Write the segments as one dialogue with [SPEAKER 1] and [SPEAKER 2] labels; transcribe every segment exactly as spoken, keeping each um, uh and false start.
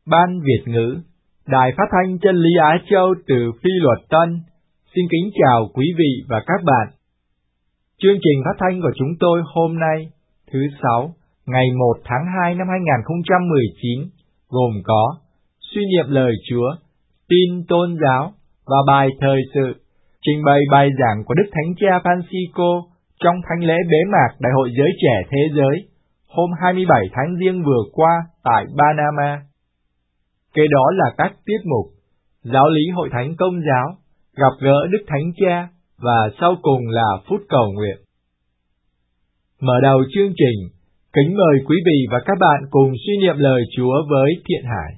[SPEAKER 1] Ban Việt ngữ, Đài Phát thanh Chân lý Á Châu từ Phi Luật Tân, xin kính chào quý vị và các bạn. Chương trình phát thanh của chúng tôi hôm nay, thứ Sáu, ngày một tháng hai năm hai nghìn không trăm mười chín, gồm có suy niệm lời Chúa, tin tôn giáo và bài thời sự, trình bày bài giảng của Đức Thánh Cha Francisco trong thánh lễ bế mạc Đại hội Giới Trẻ Thế Giới hôm hai mươi bảy tháng Giêng vừa qua tại Panama. Kế đó là các tiết mục Giáo lý Hội Thánh Công giáo, gặp gỡ Đức Thánh Cha và sau cùng là phút cầu nguyện. Mở đầu chương trình, kính mời quý vị và các bạn cùng suy niệm lời Chúa với Thiện Hải.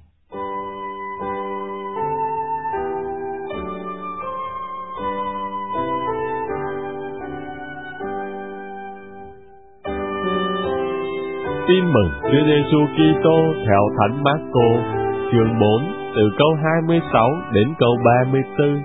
[SPEAKER 2] Tin mừng Chúa Giêsu Kitô theo Thánh Mác-cô, chương bốn, từ câu hai mươi sáu đến câu ba mươi tư.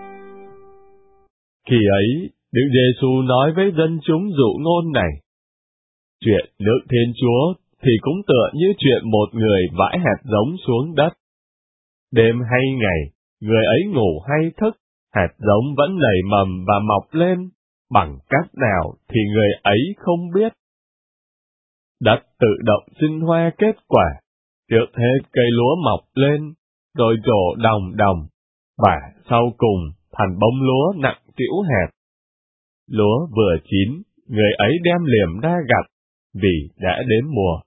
[SPEAKER 2] Khi ấy, Đức Giêsu nói với dân chúng dụ ngôn này: Chuyện nước Thiên Chúa thì cũng tựa như chuyện một người vãi hạt giống xuống đất. Đêm hay ngày, người ấy ngủ hay thức, hạt giống vẫn nảy mầm và mọc lên, bằng cách nào thì người ấy không biết. Đất tự động sinh hoa kết quả, trước hết cây lúa mọc lên, rồi trổ đồng đồng, và sau cùng thành bông lúa nặng trĩu hạt. Lúa vừa chín, người ấy đem liềm ra gặt, vì đã đến mùa.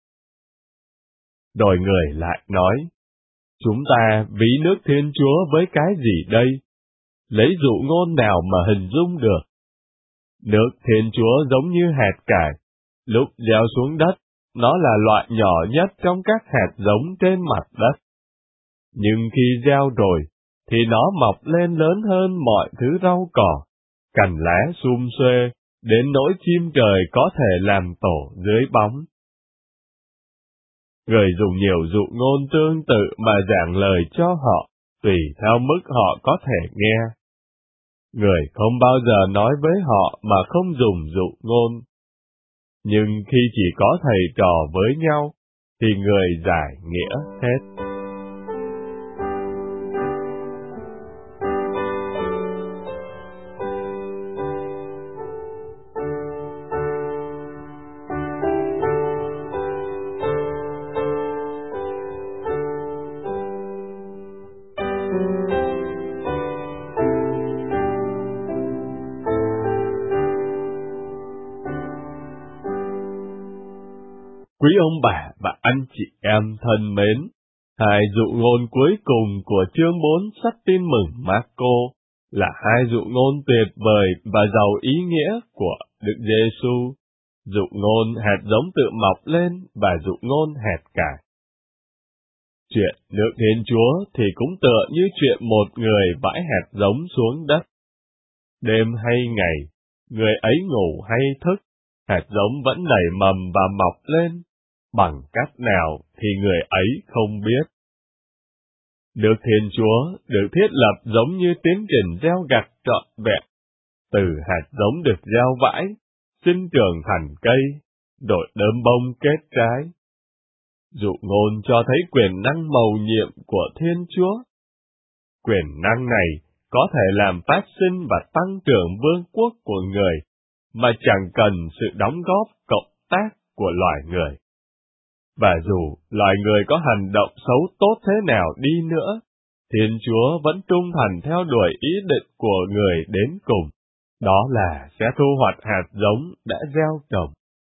[SPEAKER 2] Rồi người lại nói: Chúng ta ví nước Thiên Chúa với cái gì đây? Lấy dụ ngôn nào mà hình dung được? Nước Thiên Chúa giống như hạt cải, lúc gieo xuống đất, nó là loại nhỏ nhất trong các hạt giống trên mặt đất. Nhưng khi gieo rồi, thì nó mọc lên lớn hơn mọi thứ rau cỏ, cành lá sum xuê, đến nỗi chim trời có thể làm tổ dưới bóng. Người dùng nhiều dụ ngôn tương tự mà giảng lời cho họ, tùy theo mức họ có thể nghe. Người không bao giờ nói với họ mà không dùng dụ ngôn. Nhưng khi chỉ có thầy trò với nhau, thì người giải nghĩa hết. Quý ông bà và anh chị em thân mến, hai dụ ngôn cuối cùng của chương bốn sách Tin mừng Mác-cô là hai dụ ngôn tuyệt vời và giàu ý nghĩa của Đức Giêsu, dụ ngôn hạt giống tự mọc lên và dụ ngôn hạt cải. Chuyện nước Thiên Chúa thì cũng tựa như chuyện một người vãi hạt giống xuống đất. Đêm hay ngày, người ấy ngủ hay thức, hạt giống vẫn nảy mầm và mọc lên, bằng cách nào thì người ấy không biết. Nước Thiên Chúa được thiết lập giống như tiến trình gieo gặt trọn vẹn. Từ hạt giống được gieo vãi, sinh trưởng thành cây, đổi đơm bông kết trái. Dụ ngôn cho thấy quyền năng mầu nhiệm của Thiên Chúa. Quyền năng này có thể làm phát sinh và tăng trưởng vương quốc của người, mà chẳng cần sự đóng góp cộng tác của loài người. Và dù loài người có hành động xấu tốt thế nào đi nữa, Thiên Chúa vẫn trung thành theo đuổi ý định của người đến cùng, đó là sẽ thu hoạch hạt giống đã gieo trồng.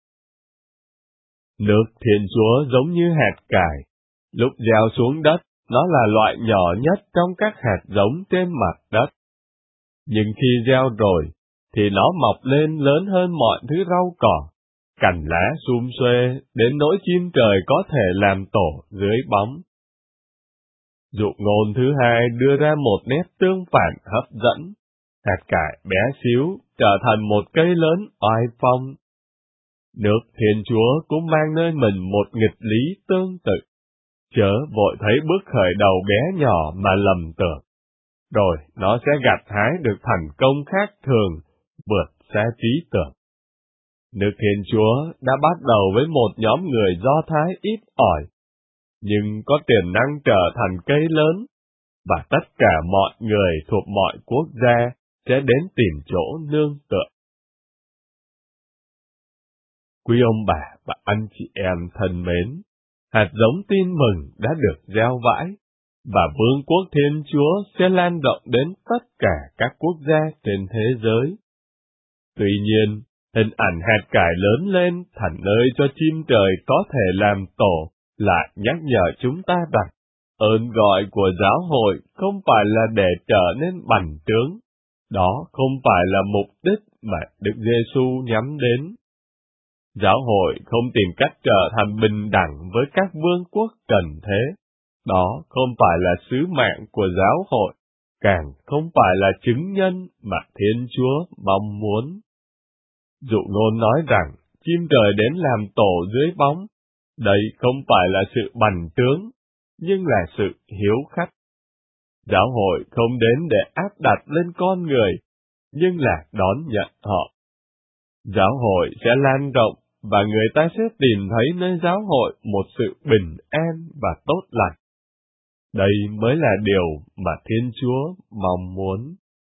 [SPEAKER 2] Nước Thiên Chúa giống như hạt cải, lúc gieo xuống đất, nó là loại nhỏ nhất trong các hạt giống trên mặt đất. Nhưng khi gieo rồi, thì nó mọc lên lớn hơn mọi thứ rau cỏ, cành lá sum xuê, đến nỗi chim trời có thể làm tổ dưới bóng. Dụ ngôn thứ hai đưa ra một nét tương phản hấp dẫn. Hạt cải bé xíu trở thành một cây lớn oai phong. Nước Thiên Chúa cũng mang nơi mình một nghịch lý tương tự. Chớ vội thấy bước khởi đầu bé nhỏ mà lầm tưởng, rồi nó sẽ gặt hái được thành công khác thường, vượt xa trí tưởng. Nước Thiên Chúa đã bắt đầu với một nhóm người Do Thái ít ỏi, nhưng có tiềm năng trở thành cây lớn, và tất cả mọi người thuộc mọi quốc gia sẽ đến tìm chỗ nương tựa. Quý ông bà và anh chị em thân mến, hạt giống tin mừng đã được gieo vãi, và vương quốc Thiên Chúa sẽ lan rộng đến tất cả các quốc gia trên thế giới. Tuy nhiên, hình ảnh hạt cải lớn lên thành nơi cho chim trời có thể làm tổ lại nhắc nhở chúng ta rằng ơn gọi của giáo hội không phải là để trở nên bành trướng, đó không phải là mục đích mà Đức Giêsu nhắm đến. Giáo hội không tìm cách trở thành bình đẳng với các vương quốc trần thế, đó không phải là sứ mạng của giáo hội, càng không phải là chứng nhân mà Thiên Chúa mong muốn. Dụ ngôn nói rằng chim trời đến làm tổ dưới bóng, đây không phải là sự bành trướng, nhưng là sự hiếu khách. Giáo hội không đến để áp đặt lên con người, nhưng là đón nhận họ. Giáo hội sẽ lan rộng, và người ta sẽ tìm thấy nơi giáo hội một sự bình an và tốt lành. Đây mới là điều mà Thiên Chúa mong muốn.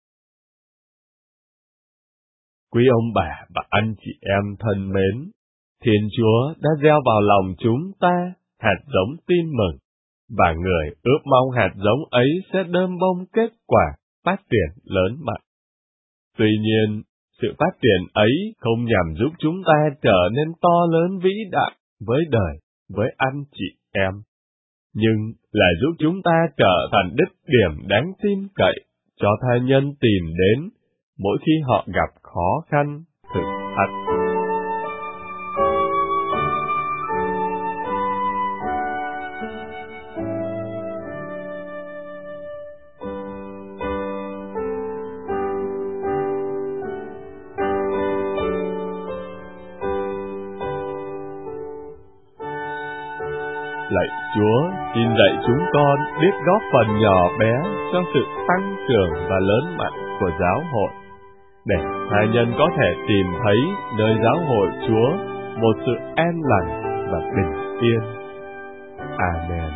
[SPEAKER 2] Quý ông bà và anh chị em thân mến, Thiên Chúa đã gieo vào lòng chúng ta hạt giống tin mừng, và người ước mong hạt giống ấy sẽ đơm bông kết quả, phát triển lớn mạnh. Tuy nhiên, sự phát triển ấy không nhằm giúp chúng ta trở nên to lớn vĩ đại với đời, với anh chị em, nhưng là giúp chúng ta trở thành đích điểm đáng tin cậy cho tha nhân tìm đến mỗi khi họ gặp khó khăn, thử thách. Lạy Chúa, xin dạy chúng con biết góp phần nhỏ bé cho sự tăng trưởng và lớn mạnh của giáo hội, để tha nhân có thể tìm thấy nơi giáo hội Chúa một sự an lành và bình yên. Amen.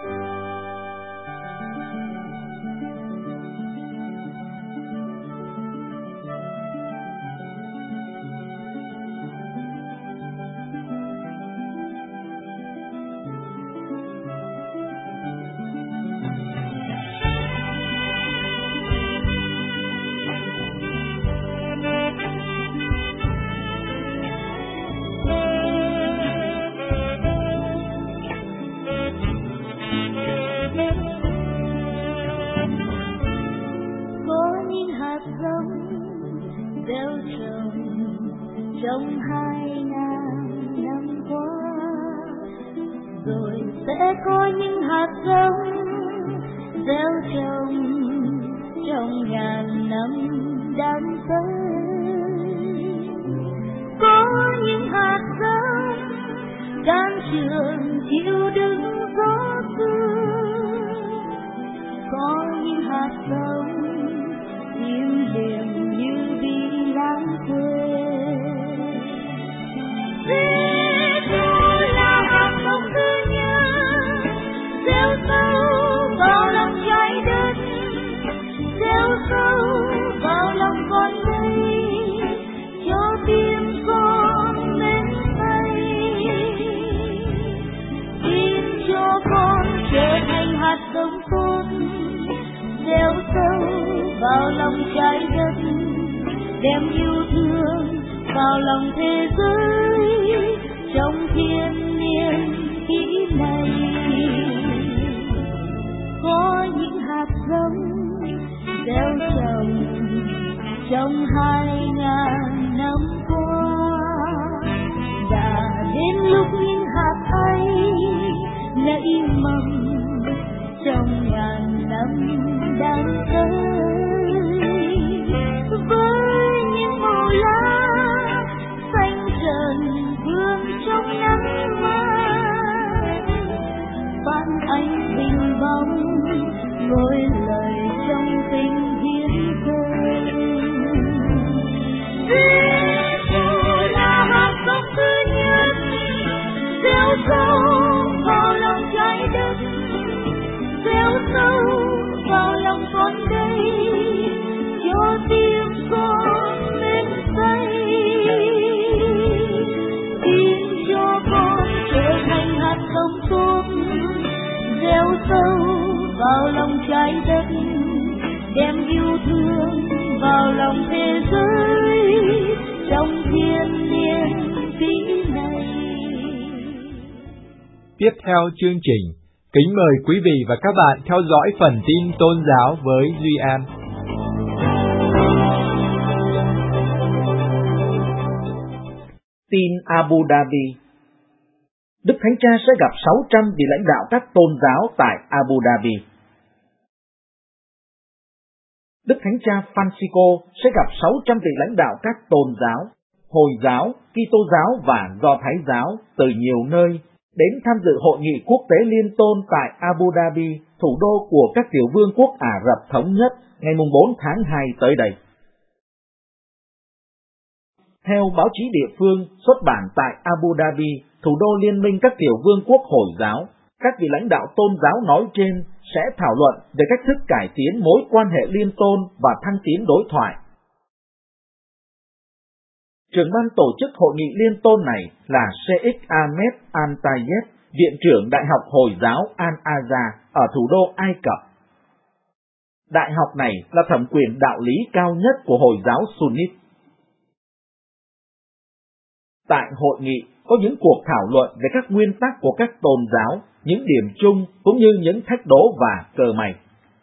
[SPEAKER 3] trong hai ngàn năm qua, rồi sẽ có những hạt giống gieo trồng trong ngàn năm đang tới. Có những hạt giống can trường chịu đựng gió sương, có những hạt giống im lìm như bị lãng quên. Giê-xu là hạt giống thứ nhất gieo sâu vào lòng trái đất, gieo sâu vào lòng con người, cho tim con mến say, xin cho con trở thành hạt giống tốt, gieo sâu vào lòng trái đất, đem yêu thương vào lòng thế giới trong thiên niên kỷ này. Có những hạt giống gieo trồng trong hai ngàn năm qua, đã đến lúc những hạt ấy nảy mầm trong ngàn năm đang tới. Với những màu lá xanh dần vương trong nắng mai, phản ánh hình bóng ngôi lời trong tình hiến rơi. Giê-xu là hạt giống thứ nhất gieo sâu vào lòng trái đất, vào lòng trái đất, đem yêu thương vào lòng thế giới trong thiên niên kỷ này.
[SPEAKER 1] Tiếp theo chương trình, kính mời quý vị và các bạn theo dõi phần tin tôn giáo với Duy An.
[SPEAKER 4] Tin Abu Dhabi. Đức Thánh Cha sẽ gặp sáu trăm vị lãnh đạo các tôn giáo tại Abu Dhabi. Đức Thánh Cha Francisco sẽ gặp sáu trăm vị lãnh đạo các tôn giáo, Hồi giáo, Kitô giáo và Do Thái giáo từ nhiều nơi đến tham dự hội nghị quốc tế liên tôn tại Abu Dhabi, thủ đô của các tiểu vương quốc Ả Rập Thống Nhất, ngày bốn tháng hai tới đây. Theo báo chí địa phương xuất bản tại Abu Dhabi, thủ đô liên minh các tiểu vương quốc Hồi giáo, các vị lãnh đạo tôn giáo nói trên sẽ thảo luận về cách thức cải tiến mối quan hệ liên tôn và thăng tiến đối thoại. Trưởng ban tổ chức hội nghị liên tôn này là Sheikh Ahmed Al-Tayeb, Viện trưởng Đại học Hồi giáo Al-Azhar ở thủ đô Ai Cập. Đại học này là thẩm quyền đạo lý cao nhất của Hồi giáo Sunnit. Tại hội nghị có những cuộc thảo luận về các nguyên tắc của các tôn giáo, những điểm chung cũng như những thách đố và cờ mày.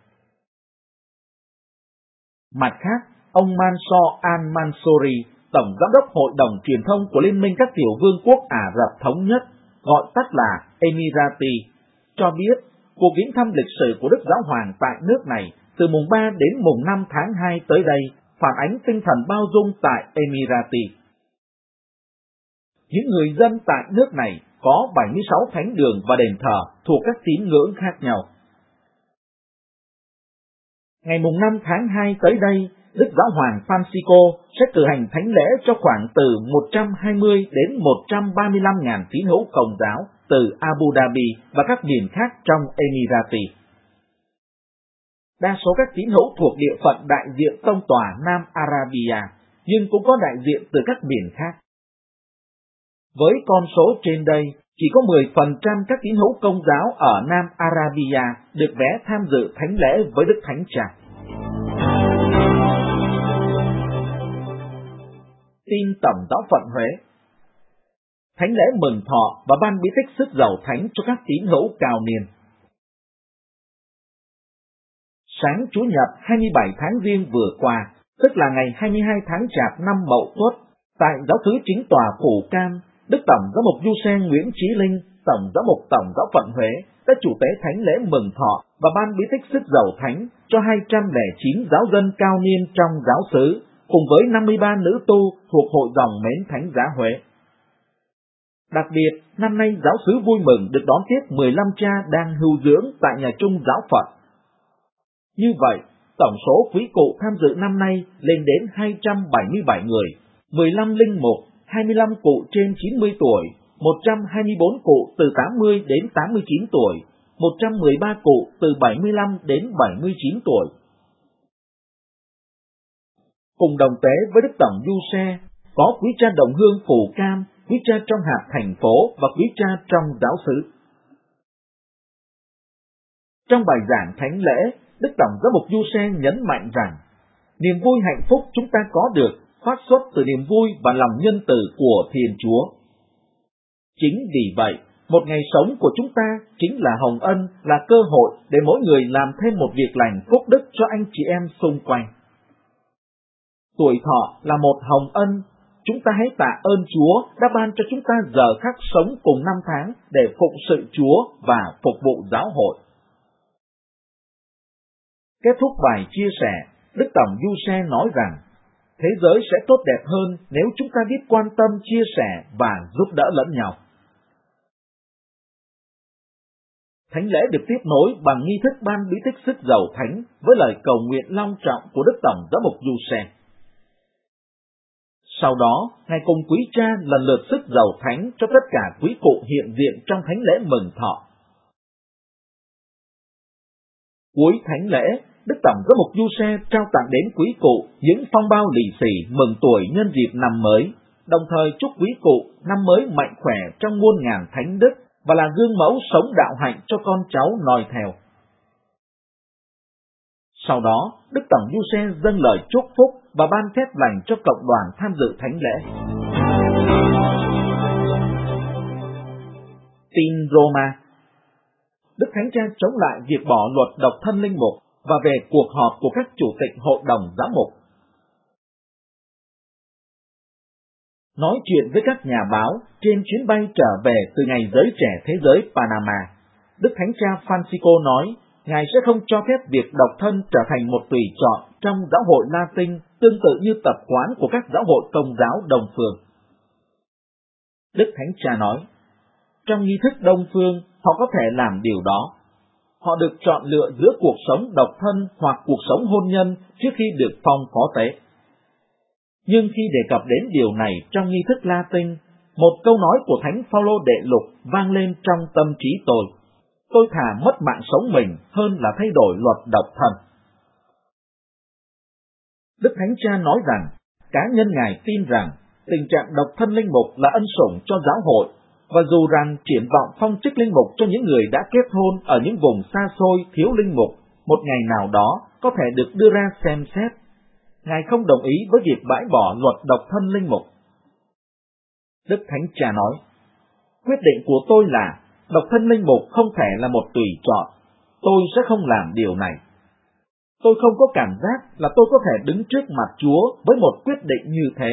[SPEAKER 4] Mặt khác, ông Mansour al-Mansouri, Tổng Giám đốc Hội đồng Truyền thông của Liên minh các tiểu vương quốc Ả Rập Thống Nhất, gọi tắt là Emirati, cho biết cuộc viếng thăm lịch sử của Đức Giáo Hoàng tại nước này từ mùng ba đến mùng năm tháng hai tới đây phản ánh tinh thần bao dung tại Emirati. Những người dân tại nước này có bảy mươi sáu thánh đường và đền thờ thuộc các tín ngưỡng khác nhau. Ngày mùng năm tháng hai tới đây, Đức Giáo Hoàng Francisco sẽ cử hành thánh lễ cho khoảng từ một trăm hai mươi đến một trăm ba mươi lăm nghìn tín hữu Công giáo từ Abu Dhabi và các miền khác trong Emirati. Đa số các tín hữu thuộc địa phận đại diện tông tòa Nam Arabia, nhưng cũng có đại diện từ các miền khác. Với con số trên đây, chỉ có mười phần trăm các tín hữu Công giáo ở Nam Arabia được vé tham dự thánh lễ với Đức Thánh Cha. Tin Tổng giáo phận Huế. Thánh lễ mừng thọ và ban bí tích sức dầu thánh cho các tín hữu cao niên. Sáng Chủ nhật hai mươi bảy tháng Giêng vừa qua, tức là ngày hai mươi hai tháng Chạp năm Mậu Tuất, tại giáo xứ chính tòa Phủ Cam, Đức Tổng giám mục Du Sen Nguyễn Chí Linh, Tổng giám mục Tổng giáo phận Huế đã chủ tế thánh lễ mừng thọ và ban bí tích sức dầu thánh cho hai trăm lẻ chín giáo dân cao niên trong giáo xứ, cùng với năm mươi ba nữ tu thuộc hội dòng Mến Thánh Giá Huế. Đặc biệt, năm nay giáo xứ vui mừng được đón tiếp mười lăm cha đang hưu dưỡng tại nhà chung giáo phận. Như vậy, tổng số quý cụ tham dự năm nay lên đến hai trăm bảy mươi bảy người, mười lăm linh mục, hai mươi lăm cụ trên chín mươi tuổi, một trăm hai mươi bốn cụ từ tám mươi đến tám mươi chín tuổi, một trăm mười ba cụ từ bảy mươi lăm đến bảy mươi chín tuổi. Cùng đồng tế với Đức Tổng Du Xe, có quý cha đồng hương Phủ Cam, quý cha trong hạt thành phố và quý cha trong giáo xứ. Trong bài giảng thánh lễ, Đức Tổng giám mục Du Xe nhấn mạnh rằng, niềm vui hạnh phúc chúng ta có được phát xuất từ niềm vui và lòng nhân từ của Thiên Chúa. Chính vì vậy, một ngày sống của chúng ta chính là hồng ân, là cơ hội để mỗi người làm thêm một việc lành phúc đức cho anh chị em xung quanh. Tuổi thọ là một hồng ân, chúng ta hãy tạ ơn Chúa đã ban cho chúng ta giờ khắc sống cùng năm tháng để phụng sự Chúa và phục vụ giáo hội. Kết thúc bài chia sẻ, Đức Tổng Du Xe nói rằng, thế giới sẽ tốt đẹp hơn nếu chúng ta biết quan tâm, chia sẻ và giúp đỡ lẫn nhau. Thánh lễ được tiếp nối bằng nghi thức ban bí tích sức dầu thánh với lời cầu nguyện long trọng của Đức Tổng giám mục Du Xe. Sau đó, Ngài cùng quý cha lần lượt sức dầu thánh cho tất cả quý cụ hiện diện trong thánh lễ mừng thọ. Cuối thánh lễ, Đức Tổng giám mục Du Xe trao tặng đến quý cụ những phong bao lì xì mừng tuổi nhân dịp năm mới, đồng thời chúc quý cụ năm mới mạnh khỏe trong muôn ngàn thánh đức và là gương mẫu sống đạo hạnh cho con cháu noi theo. Sau đó, Đức Tổng Du Xe dâng lời chúc phúc và ban phép lành cho cộng đoàn tham dự thánh lễ. Tin Roma. Đức Thánh Cha chống lại việc bỏ luật độc thân linh mục và về cuộc họp của các chủ tịch hội đồng giám mục. Nói chuyện với các nhà báo trên chuyến bay trở về từ Ngày Giới Trẻ Thế giới Panama, Đức Thánh Cha Francisco nói Ngài sẽ không cho phép việc độc thân trở thành một tùy chọn trong giáo hội Latin tương tự như tập quán của các giáo hội Công giáo Đông phương. Đức Thánh Cha nói, trong nghi thức Đông phương, họ có thể làm điều đó. Họ được chọn lựa giữa cuộc sống độc thân hoặc cuộc sống hôn nhân trước khi được phong phó tế. Nhưng khi đề cập đến điều này trong nghi thức Latin, một câu nói của Thánh Phaolô Đệ Lục vang lên trong tâm trí tôi. Tôi thà mất mạng sống mình hơn là thay đổi luật độc thân. Đức Thánh Cha nói rằng, cá nhân Ngài tin rằng tình trạng độc thân linh mục là ân sủng cho giáo hội, và dù rằng triển vọng phong chức linh mục cho những người đã kết hôn ở những vùng xa xôi thiếu linh mục, một ngày nào đó có thể được đưa ra xem xét, Ngài không đồng ý với việc bãi bỏ luật độc thân linh mục. Đức Thánh Cha nói, quyết định của tôi là độc thân linh mục không thể là một tùy chọn. Tôi sẽ không làm điều này. Tôi không có cảm giác là tôi có thể đứng trước mặt Chúa với một quyết định như thế.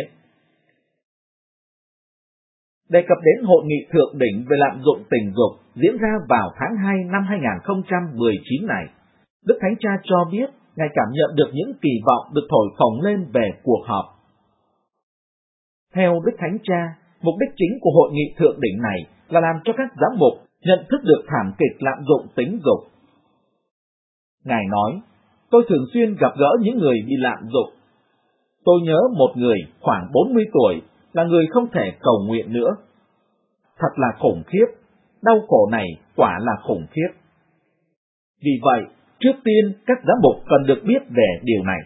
[SPEAKER 4] Đề cập đến hội nghị thượng đỉnh về lạm dụng tình dục diễn ra vào tháng hai năm hai nghìn không trăm mười chín này, Đức Thánh Cha cho biết Ngài cảm nhận được những kỳ vọng được thổi phồng lên về cuộc họp. Theo Đức Thánh Cha, mục đích chính của hội nghị thượng đỉnh này là làm cho các giám mục nhận thức được thảm kịch lạm dụng tình dục. Ngài nói, tôi thường xuyên gặp gỡ những người bị lạm dụng. Tôi nhớ một người khoảng bốn mươi tuổi là người không thể cầu nguyện nữa. Thật là khủng khiếp, đau khổ này quả là khủng khiếp. Vì vậy, trước tiên các giám mục cần được biết về điều này.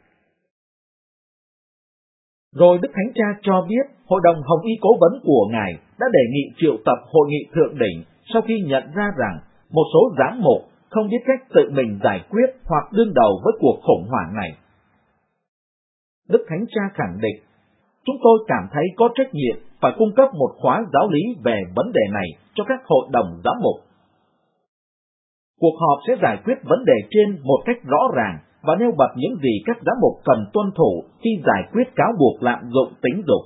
[SPEAKER 4] Rồi Đức Thánh Cha cho biết Hội đồng Hồng Y Cố vấn của Ngài đã đề nghị triệu tập hội nghị thượng đỉnh sau khi nhận ra rằng một số giám mục không biết cách tự mình giải quyết hoặc đương đầu với cuộc khủng hoảng này. Đức Thánh Cha khẳng định, chúng tôi cảm thấy có trách nhiệm phải cung cấp một khóa giáo lý về vấn đề này cho các hội đồng giám mục. Cuộc họp sẽ giải quyết vấn đề trên một cách rõ ràng và nêu bật những gì các giám mục cần tuân thủ khi giải quyết cáo buộc lạm dụng tình dục.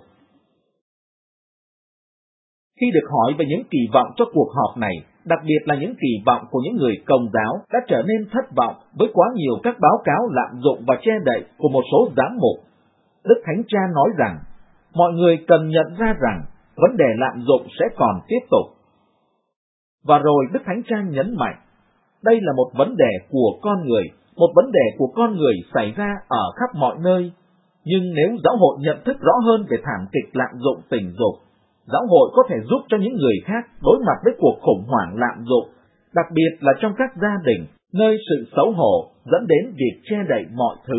[SPEAKER 4] Khi được hỏi về những kỳ vọng cho cuộc họp này, đặc biệt là những kỳ vọng của những người Công giáo đã trở nên thất vọng với quá nhiều các báo cáo lạm dụng và che đậy của một số giám mục, Đức Thánh Cha nói rằng, mọi người cần nhận ra rằng vấn đề lạm dụng sẽ còn tiếp tục. Và rồi Đức Thánh Cha nhấn mạnh, đây là một vấn đề của con người, một vấn đề của con người xảy ra ở khắp mọi nơi. Nhưng nếu giáo hội nhận thức rõ hơn về thảm kịch lạm dụng tình dục, giáo hội có thể giúp cho những người khác đối mặt với cuộc khủng hoảng lạm dụng, đặc biệt là trong các gia đình, nơi sự xấu hổ dẫn đến việc che đậy mọi thứ.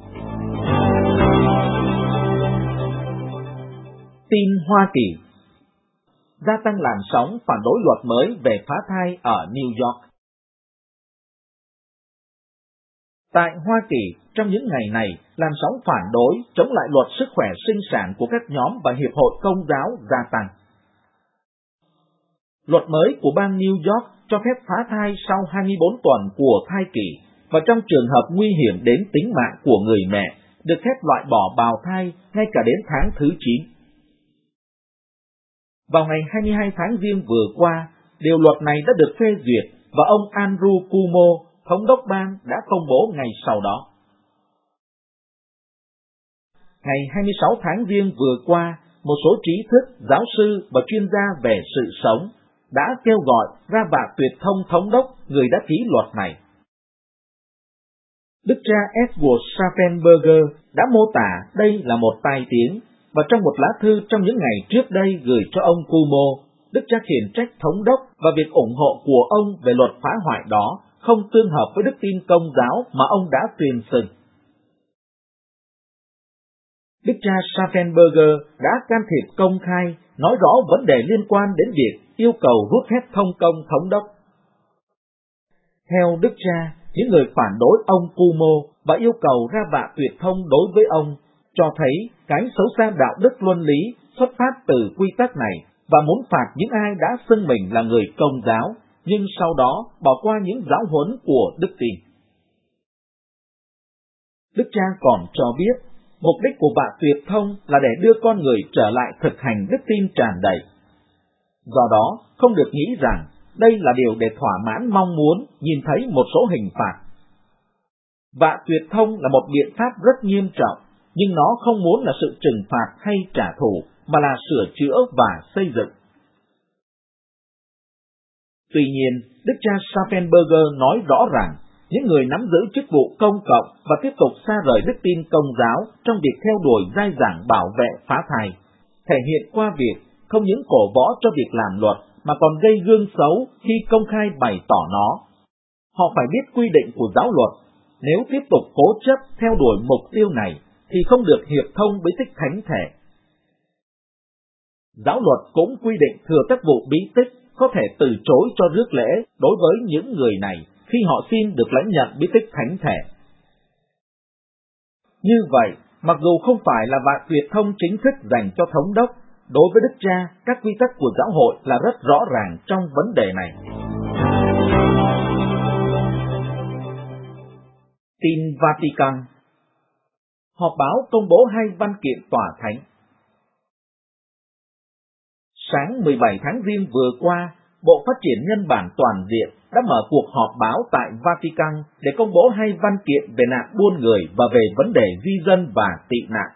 [SPEAKER 4] Tin Hoa Kỳ. Gia tăng làn sóng phản đối luật mới về phá thai ở New York. Tại Hoa Kỳ, trong những ngày này, làn sóng phản đối chống lại luật sức khỏe sinh sản của các nhóm và hiệp hội Công giáo gia tăng. Luật mới của bang New York cho phép phá thai sau hai mươi bốn tuần của thai kỳ và trong trường hợp nguy hiểm đến tính mạng của người mẹ, được phép loại bỏ bào thai ngay cả đến tháng thứ chín. Vào ngày hai mươi hai tháng Giêng vừa qua, điều luật này đã được phê duyệt và ông Andrew Cuomo, thống đốc bang, đã công bố ngày sau đó. Ngày hai mươi sáu tháng Giêng vừa qua, một số trí thức, giáo sư và chuyên gia về sự sống đã kêu gọi ra bạ tuyệt thông thống đốc người đã ký luật này. Đức cha Edward Schaffenberger đã mô tả đây là một tai tiếng, và trong một lá thư trong những ngày trước đây gửi cho ông Cuomo, Đức cha khiển trách thống đốc và việc ủng hộ của ông về luật phá hoại đó không tương hợp với đức tin Công giáo mà ông đã tuyên xưng. Đức cha Schaffenberger đã can thiệp công khai, nói rõ vấn đề liên quan đến việc yêu cầu rút hết thông công thống đốc. Theo Đức cha, những người phản đối ông Cuomo và yêu cầu ra vạ tuyệt thông đối với ông, cho thấy cái xấu xa đạo đức luân lý xuất phát từ quy tắc này và muốn phạt những ai đã xưng mình là người Công giáo, nhưng sau đó bỏ qua những giáo huấn của đức tin. Đức cha còn cho biết, mục đích của vạ tuyệt thông là để đưa con người trở lại thực hành đức tin tràn đầy. Do đó, không được nghĩ rằng đây là điều để thỏa mãn mong muốn nhìn thấy một số hình phạt. Vạ tuyệt thông là một biện pháp rất nghiêm trọng, nhưng nó không muốn là sự trừng phạt hay trả thù, mà là sửa chữa và xây dựng. Tuy nhiên, Đức cha Schaffenberger nói rõ rằng, những người nắm giữ chức vụ công cộng và tiếp tục xa rời đức tin Công giáo trong việc theo đuổi giai giảng bảo vệ phá thai, thể hiện qua việc không những cổ võ cho việc làm luật, mà còn gây gương xấu khi công khai bày tỏ nó. Họ phải biết quy định của giáo luật. Nếu tiếp tục cố chấp theo đuổi mục tiêu này, thì không được hiệp thông với tích thánh thể. Giáo luật cũng quy định thừa các vụ bí tích có thể từ chối cho rước lễ đối với những người này khi họ xin được lãnh nhận bí tích thánh thể. Như vậy, mặc dù không phải là vạ tuyệt thông chính thức dành cho thống đốc, đối với Đức cha, các quy tắc của giáo hội là rất rõ ràng trong vấn đề này. Tin Vatican. Họp báo công bố hai văn kiện tòa thánh. Sáng mười bảy tháng Giêng vừa qua, Bộ Phát triển Nhân bản Toàn diện đã mở cuộc họp báo tại Vatican để công bố hai văn kiện về nạn buôn người và về vấn đề di dân và tị nạn.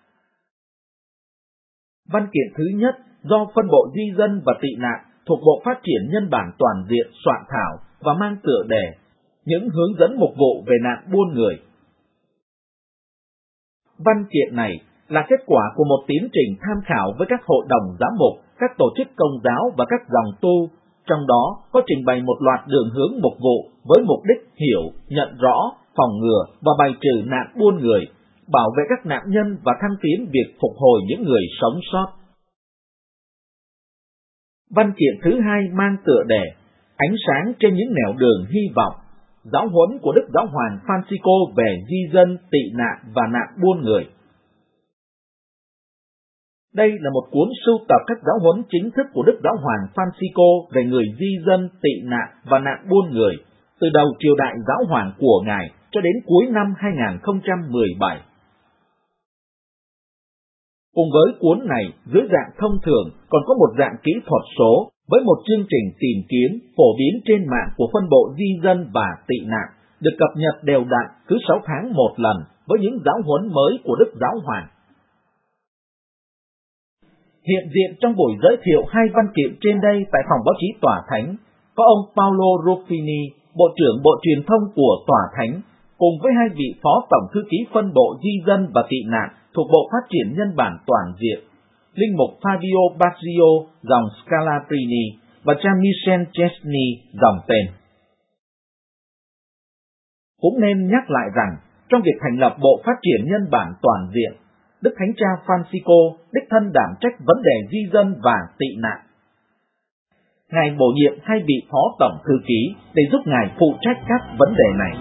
[SPEAKER 4] Văn kiện thứ nhất do phân bộ di dân và tị nạn thuộc Bộ Phát triển Nhân bản Toàn diện soạn thảo và mang tựa đề Những hướng dẫn mục vụ về nạn buôn người. Văn kiện này là kết quả của một tiến trình tham khảo với các hội đồng giám mục, các tổ chức công giáo và các dòng tu, trong đó có trình bày một loạt đường hướng mục vụ với mục đích hiểu, nhận rõ, phòng ngừa và bài trừ nạn buôn người, bảo vệ các nạn nhân và thăng tiến việc phục hồi những người sống sót. Văn kiện thứ hai mang tựa đề Ánh sáng trên những nẻo đường hy vọng, giáo huấn của Đức Giáo hoàng Francisco về di dân, tị nạn và nạn buôn người. Đây là một cuốn sưu tập các giáo huấn chính thức của Đức Giáo hoàng Francisco về người di dân, tị nạn và nạn buôn người, từ đầu triều đại giáo hoàng của Ngài cho đến cuối năm hai nghìn không trăm mười bảy. Cùng với cuốn này, dưới dạng thông thường còn có một dạng kỹ thuật số với một chương trình tìm kiếm phổ biến trên mạng của phân bộ di dân và tị nạn, được cập nhật đều đặn cứ sáu tháng một lần với những giáo huấn mới của Đức Giáo hoàng. Hiện diện trong buổi giới thiệu hai văn kiện trên đây tại phòng báo chí Tòa Thánh, có ông Paolo Ruffini, Bộ trưởng Bộ Truyền thông của Tòa Thánh, cùng với hai vị Phó Tổng Thư ký phân bộ di dân và tị nạn thuộc Bộ Phát triển Nhân bản Toàn diện, Linh mục Fabio Baggio dòng Scalabrini và cha Michel Chesney dòng tên. Cũng nên nhắc lại rằng, trong việc thành lập Bộ Phát triển Nhân bản Toàn diện, Đức Thánh Cha Francisco đích thân đảm trách vấn đề di dân và tị nạn. Ngài bổ nhiệm hai vị Phó Tổng Thư ký để giúp Ngài phụ trách các vấn đề này.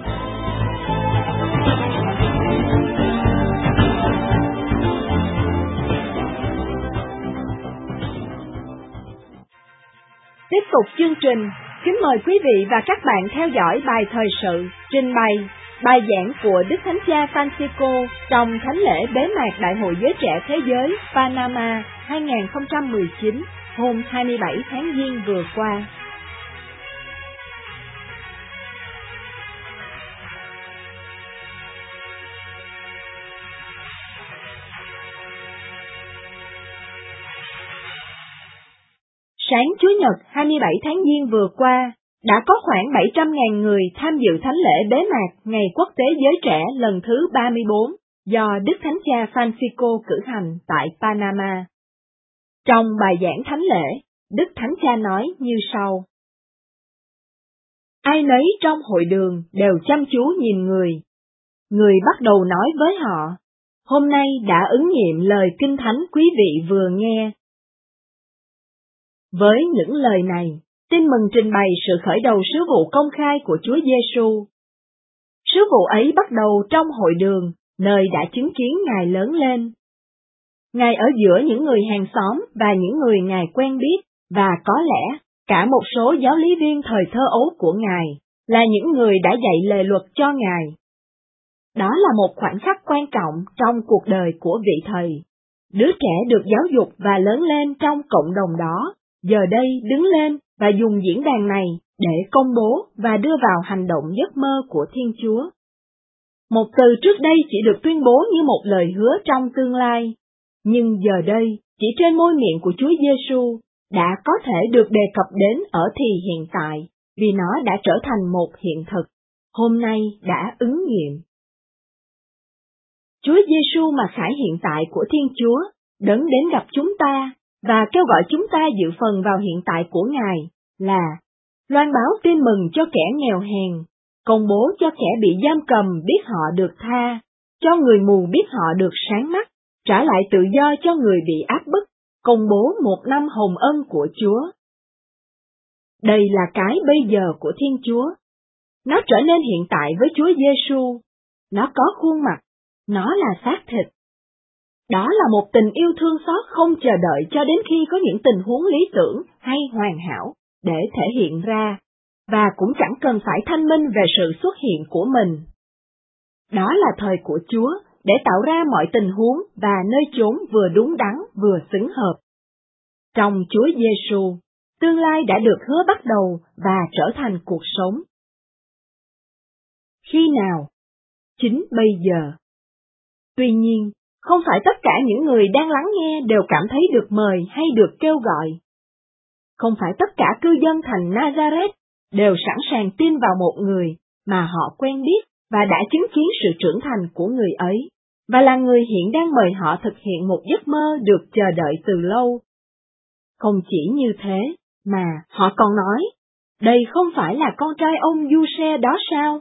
[SPEAKER 5] Tiếp tục chương trình, kính mời quý vị và các bạn theo dõi bài thời sự trình bày bài giảng của Đức Thánh Cha Francisco trong thánh lễ bế mạc Đại hội Giới Trẻ Thế giới Panama hai nghìn không trăm mười chín hôm hai mươi bảy tháng Giêng vừa qua. Sáng Chủ nhật hai mươi bảy tháng Giêng vừa qua, đã có khoảng bảy trăm nghìn người tham dự thánh lễ bế mạc Ngày Quốc tế Giới Trẻ lần thứ ba mươi bốn do Đức Thánh Cha Francisco cử hành tại Panama. Trong bài giảng thánh lễ, Đức Thánh Cha nói như sau: Ai nấy trong hội đường đều chăm chú nhìn người. Người bắt đầu nói với họ: Hôm nay đã ứng nghiệm lời Kinh Thánh quý vị vừa nghe. Với những lời này, tin mừng trình bày sự khởi đầu sứ vụ công khai của Chúa Giêsu. Sứ vụ ấy bắt đầu trong hội đường, nơi đã chứng kiến Ngài lớn lên. Ngài ở giữa những người hàng xóm và những người Ngài quen biết, và có lẽ cả một số giáo lý viên thời thơ ấu của Ngài là những người đã dạy lề luật cho Ngài. Đó là một khoảnh khắc quan trọng trong cuộc đời của vị thầy. Đứa trẻ được giáo dục và lớn lên trong cộng đồng đó, giờ đây đứng lên và dùng diễn đàn này để công bố và đưa vào hành động giấc mơ của Thiên Chúa. Một từ trước đây chỉ được tuyên bố như một lời hứa trong tương lai, nhưng giờ đây chỉ trên môi miệng của Chúa Giêsu đã có thể được đề cập đến ở thì hiện tại, vì nó đã trở thành một hiện thực, hôm nay đã ứng nghiệm. Chúa Giêsu mà khải hiện tại của Thiên Chúa, đấng đến gặp chúng ta và kêu gọi chúng ta dự phần vào hiện tại của Ngài là loan báo tin mừng cho kẻ nghèo hèn, công bố cho kẻ bị giam cầm biết họ được tha, cho người mù biết họ được sáng mắt, trả lại tự do cho người bị áp bức, công bố một năm hồng ân của Chúa. Đây là cái bây giờ của Thiên Chúa. Nó trở nên hiện tại với Chúa Giêsu. Nó có khuôn mặt. Nó là xác thịt. Đó là một tình yêu thương xót không chờ đợi cho đến khi có những tình huống lý tưởng hay hoàn hảo để thể hiện ra, và cũng chẳng cần phải thanh minh về sự xuất hiện của mình. Đó là thời của Chúa để tạo ra mọi tình huống và nơi chốn vừa đúng đắn vừa xứng hợp. Trong Chúa Giêsu, tương lai đã được hứa bắt đầu và trở thành cuộc sống. Khi nào? Chính bây giờ. Tuy nhiên, không phải tất cả những người đang lắng nghe đều cảm thấy được mời hay được kêu gọi. Không phải tất cả cư dân thành Nazareth đều sẵn sàng tin vào một người mà họ quen biết và đã chứng kiến sự trưởng thành của người ấy, và là người hiện đang mời họ thực hiện một giấc mơ được chờ đợi từ lâu. Không chỉ như thế, mà họ còn nói, đây không phải là con trai ông Giuse đó sao?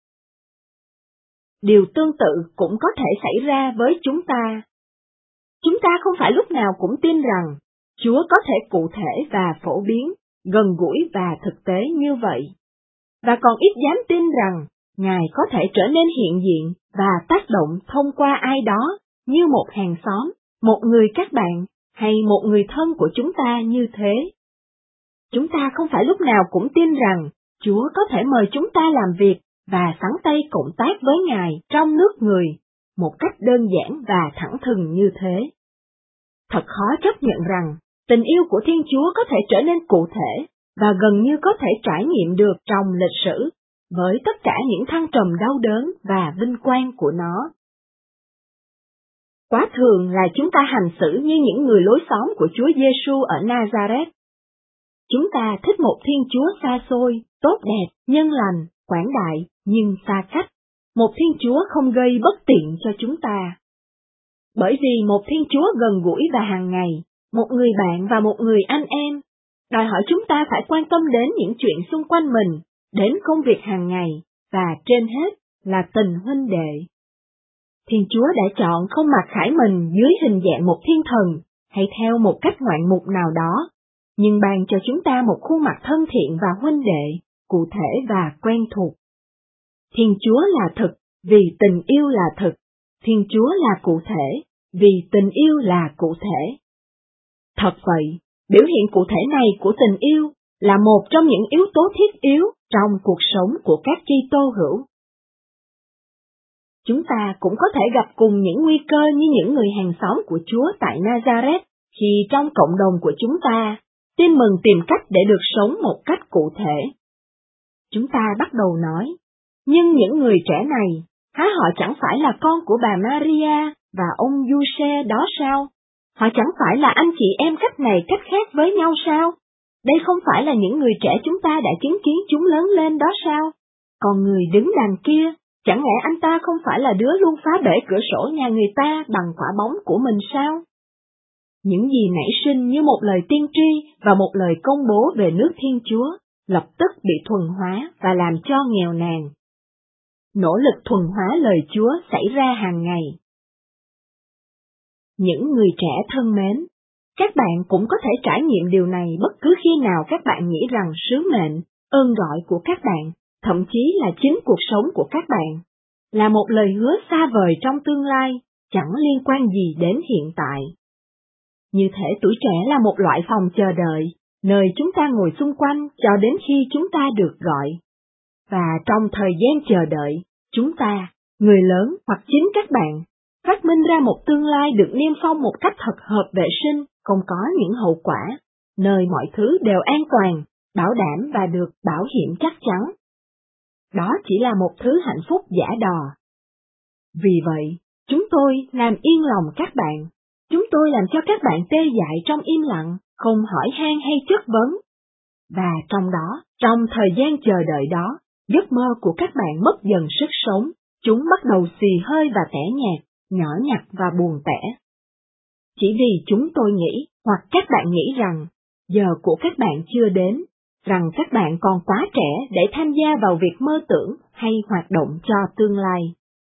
[SPEAKER 5] Điều tương tự cũng có thể xảy ra với chúng ta. Chúng ta không phải lúc nào cũng tin rằng Chúa có thể cụ thể và phổ biến, gần gũi và thực tế như vậy, và còn ít dám tin rằng Ngài có thể trở nên hiện diện và tác động thông qua ai đó, như một hàng xóm, một người các bạn, hay một người thân của chúng ta như thế. Chúng ta không phải lúc nào cũng tin rằng Chúa có thể mời chúng ta làm việc và sắn tay cộng tác với Ngài trong nước người, một cách đơn giản và thẳng thừng như thế. Thật khó chấp nhận rằng tình yêu của Thiên Chúa có thể trở nên cụ thể và gần như có thể trải nghiệm được trong lịch sử, với tất cả những thăng trầm đau đớn và vinh quang của nó. Quá thường là chúng ta hành xử như những người lối xóm của Chúa Giêsu ở Nazareth. Chúng ta thích một Thiên Chúa xa xôi, tốt đẹp, nhân lành, quảng đại, nhưng xa cách, một Thiên Chúa không gây bất tiện cho chúng ta. Bởi vì một Thiên Chúa gần gũi và hàng ngày, một người bạn và một người anh em, đòi hỏi chúng ta phải quan tâm đến những chuyện xung quanh mình, đến công việc hàng ngày, và trên hết là tình huynh đệ. Thiên Chúa đã chọn không mặc khải mình dưới hình dạng một thiên thần, hay theo một cách ngoạn mục nào đó, nhưng ban cho chúng ta một khuôn mặt thân thiện và huynh đệ, cụ thể và quen thuộc. Thiên Chúa là thực, vì tình yêu là thực. Thiên Chúa là cụ thể, vì tình yêu là cụ thể. Thật vậy, biểu hiện cụ thể này của tình yêu là một trong những yếu tố thiết yếu trong cuộc sống của các Kitô hữu. Chúng ta cũng có thể gặp cùng những nguy cơ như những người hàng xóm của Chúa tại Nazareth, khi trong cộng đồng của chúng ta, tin mừng tìm cách để được sống một cách cụ thể. Chúng ta bắt đầu nói, nhưng những người trẻ này, há họ chẳng phải là con của bà Maria và ông Giuse đó sao? Họ chẳng phải là anh chị em cách này cách khác với nhau sao? Đây không phải là những người trẻ chúng ta đã chứng kiến chúng lớn lên đó sao? Còn người đứng đằng kia, chẳng lẽ anh ta không phải là đứa luôn phá bể cửa sổ nhà người ta bằng quả bóng của mình sao? Những gì nảy sinh như một lời tiên tri và một lời công bố về nước Thiên Chúa, lập tức bị thuần hóa và làm cho nghèo nàn. Nỗ lực thuần hóa lời Chúa xảy ra hàng ngày. Những người trẻ thân mến, các bạn cũng có thể trải nghiệm điều này bất cứ khi nào các bạn nghĩ rằng sứ mệnh, ơn gọi của các bạn thậm chí là chính cuộc sống của các bạn, là một lời hứa xa vời trong tương lai, chẳng liên quan gì đến hiện tại. Như thể tuổi trẻ là một loại phòng chờ đợi, nơi chúng ta ngồi xung quanh cho đến khi chúng ta được gọi. Và trong thời gian chờ đợi, chúng ta, người lớn hoặc chính các bạn, phát minh ra một tương lai được niêm phong một cách thật hợp vệ sinh, không có những hậu quả, nơi mọi thứ đều an toàn, bảo đảm và được bảo hiểm chắc chắn. Đó chỉ là một thứ hạnh phúc giả đò. Vì vậy, chúng tôi làm yên lòng các bạn. Chúng tôi làm cho các bạn tê dại trong im lặng, không hỏi han hay chất vấn. Và trong đó, trong thời gian chờ đợi đó, giấc mơ của các bạn mất dần sức sống, chúng bắt đầu xì hơi và tẻ nhạt, nhỏ nhặt và buồn tẻ. Chỉ vì chúng tôi nghĩ, hoặc các bạn nghĩ rằng, giờ của các bạn chưa đến, rằng các bạn còn quá trẻ để tham gia vào việc mơ tưởng hay hoạt động cho tương lai.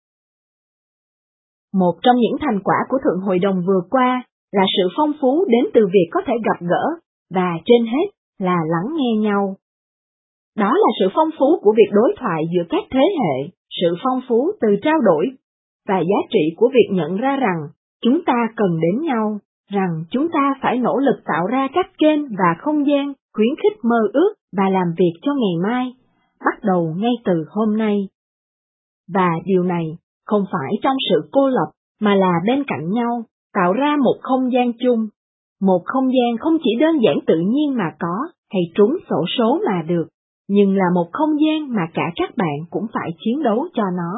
[SPEAKER 5] Một trong những thành quả của Thượng Hội đồng vừa qua là sự phong phú đến từ việc có thể gặp gỡ, và trên hết là lắng nghe nhau. Đó là sự phong phú của việc đối thoại giữa các thế hệ, sự phong phú từ trao đổi, và giá trị của việc nhận ra rằng chúng ta cần đến nhau, rằng chúng ta phải nỗ lực tạo ra các kênh và không gian khuyến khích mơ ước và làm việc cho ngày mai, bắt đầu ngay từ hôm nay. Và điều này không phải trong sự cô lập, mà là bên cạnh nhau, tạo ra một không gian chung, một không gian không chỉ đơn giản tự nhiên mà có, hay trúng xổ số mà được, nhưng là một không gian mà cả các bạn cũng phải chiến đấu cho nó.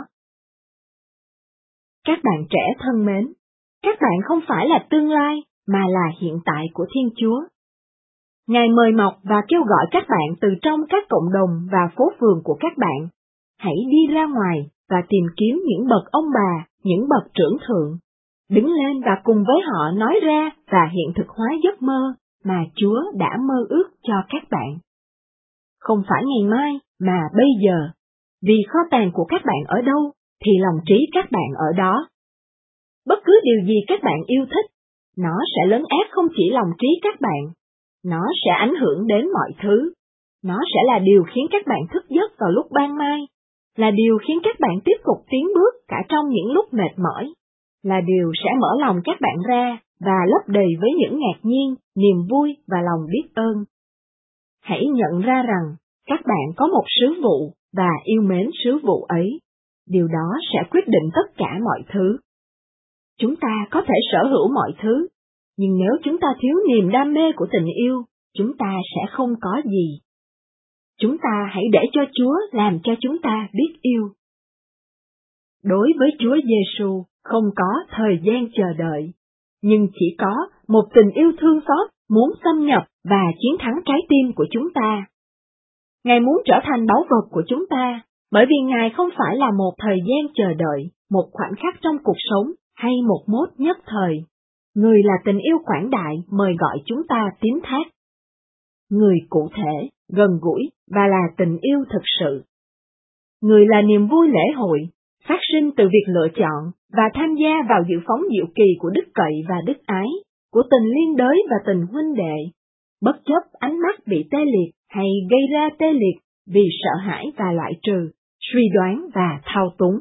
[SPEAKER 5] Các bạn trẻ thân mến, các bạn không phải là tương lai, mà là hiện tại của Thiên Chúa. Ngài mời mọc và kêu gọi các bạn từ trong các cộng đồng và phố phường của các bạn. Hãy đi ra ngoài và tìm kiếm những bậc ông bà, những bậc trưởng thượng. Đứng lên và cùng với họ nói ra và hiện thực hóa giấc mơ mà Chúa đã mơ ước cho các bạn. Không phải ngày mai, mà bây giờ. Vì kho tàng của các bạn ở đâu, thì lòng trí các bạn ở đó. Bất cứ điều gì các bạn yêu thích, nó sẽ lấn át không chỉ lòng trí các bạn, nó sẽ ảnh hưởng đến mọi thứ. Nó sẽ là điều khiến các bạn thức giấc vào lúc ban mai, là điều khiến các bạn tiếp tục tiến bước cả trong những lúc mệt mỏi, là điều sẽ mở lòng các bạn ra và lấp đầy với những ngạc nhiên, niềm vui và lòng biết ơn. Hãy nhận ra rằng các bạn có một sứ vụ và yêu mến sứ vụ ấy. Điều đó sẽ quyết định tất cả mọi thứ. Chúng ta có thể sở hữu mọi thứ, nhưng nếu chúng ta thiếu niềm đam mê của tình yêu, chúng ta sẽ không có gì. Chúng ta hãy để cho Chúa làm cho chúng ta biết yêu. Đối với Chúa Giêsu không có thời gian chờ đợi, nhưng chỉ có một tình yêu thương xót muốn xâm nhập và chiến thắng trái tim của chúng ta. Ngài muốn trở thành báu vật của chúng ta, bởi vì Ngài không phải là một thời gian chờ đợi, một khoảnh khắc trong cuộc sống hay một mốt nhất thời. Người là tình yêu quảng đại mời gọi chúng ta tín thác. Người cụ thể, gần gũi và là tình yêu thực sự. Người là niềm vui lễ hội, phát sinh từ việc lựa chọn và tham gia vào dự phóng diệu kỳ của đức cậy và đức ái, của tình liên đới và tình huynh đệ, bất chấp ánh mắt bị tê liệt hay gây ra tê liệt vì sợ hãi và loại trừ, suy đoán và thao túng.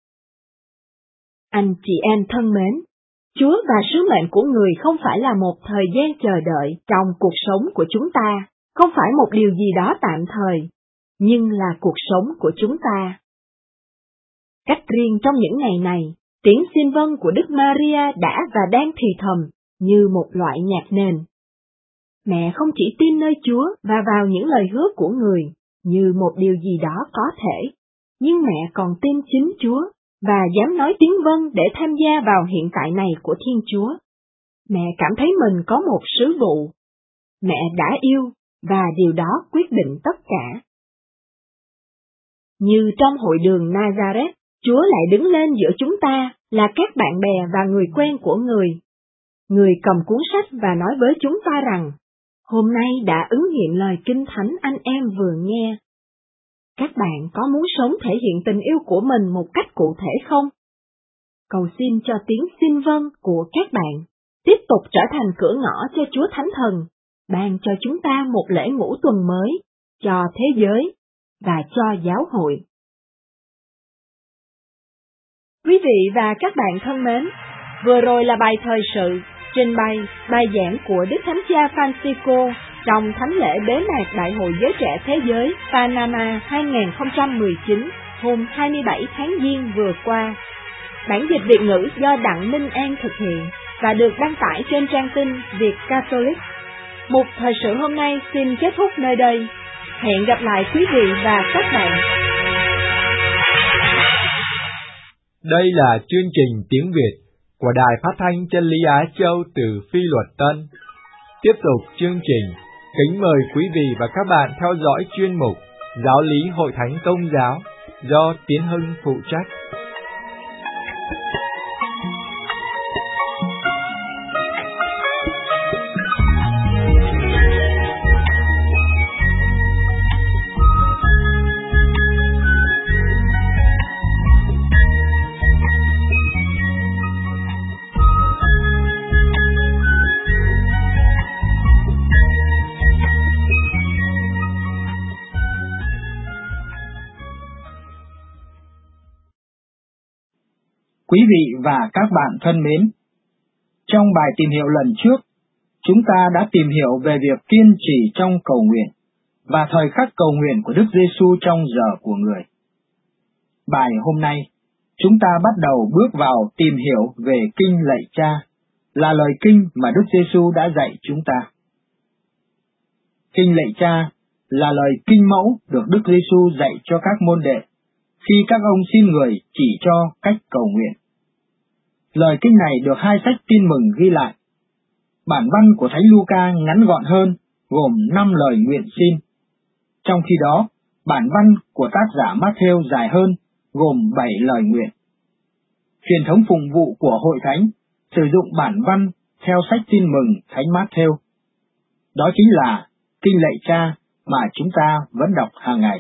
[SPEAKER 5] Anh chị em thân mến, Chúa và sứ mệnh của người không phải là một thời gian chờ đợi trong cuộc sống của chúng ta, không phải một điều gì đó tạm thời, nhưng là cuộc sống của chúng ta. Cách riêng trong những ngày này, tiếng xin vâng của Đức Maria đã và đang thì thầm như một loại nhạc nền. Mẹ không chỉ tin nơi Chúa và vào những lời hứa của người như một điều gì đó có thể, nhưng mẹ còn tin chính Chúa và dám nói tiếng vâng để tham gia vào hiện tại này của Thiên Chúa. Mẹ cảm thấy mình có một sứ vụ. Mẹ đã yêu, và điều đó quyết định tất cả. Như trong hội đường Nazareth, Chúa lại đứng lên giữa chúng ta là các bạn bè và người quen của người. Người cầm cuốn sách và nói với chúng ta rằng, hôm nay đã ứng nghiệm lời Kinh Thánh anh em vừa nghe. Các bạn có muốn sống thể hiện tình yêu của mình một cách cụ thể không? Cầu xin cho tiếng xin vâng của các bạn tiếp tục trở thành cửa ngõ cho Chúa Thánh Thần, ban cho chúng ta một lễ ngũ tuần mới, cho thế giới, và cho giáo hội. Quý vị và các bạn thân mến, vừa rồi là bài thời sự trình bày bài giảng của Đức Thánh Cha Francisco trong thánh lễ bế mạc Đại hội Giới Trẻ Thế giới Panama hai không một chín hôm hai mươi bảy tháng Giêng vừa qua. Bản dịch Việt ngữ do Đặng Minh An thực hiện và được đăng tải trên trang tin Việt Catholic. Mục thời sự hôm nay xin kết thúc nơi đây. Hẹn gặp lại quý vị và các bạn.
[SPEAKER 1] Đây là chương trình tiếng Việt của Đài Phát thanh Chân lý Á Châu từ Phi Luật Tân. Tiếp tục chương trình, kính mời quý vị và các bạn theo dõi chuyên mục Giáo lý Hội Thánh Công giáo do Tiến Hưng phụ trách.
[SPEAKER 6] Quý vị và các bạn thân mến, trong bài tìm hiểu lần trước, chúng ta đã tìm hiểu về việc kiên trì trong cầu nguyện và thời khắc cầu nguyện của Đức Giêsu trong giờ của người. Bài hôm nay, chúng ta bắt đầu bước vào tìm hiểu về Kinh Lạy Cha, là lời kinh mà Đức Giêsu đã dạy chúng ta. Kinh Lạy Cha là lời kinh mẫu được Đức Giêsu dạy cho các môn đệ khi các ông xin người chỉ cho cách cầu nguyện. Lời kinh này được hai sách tin mừng ghi lại. Bản văn của Thánh Luca ngắn gọn hơn, gồm năm lời nguyện xin. Trong khi đó, bản văn của tác giả Matthew dài hơn, gồm bảy lời nguyện. Truyền thống phụng vụ của Hội Thánh sử dụng bản văn theo sách tin mừng Thánh Matthew. Đó chính là Kinh Lạy Cha mà chúng ta vẫn đọc hàng ngày.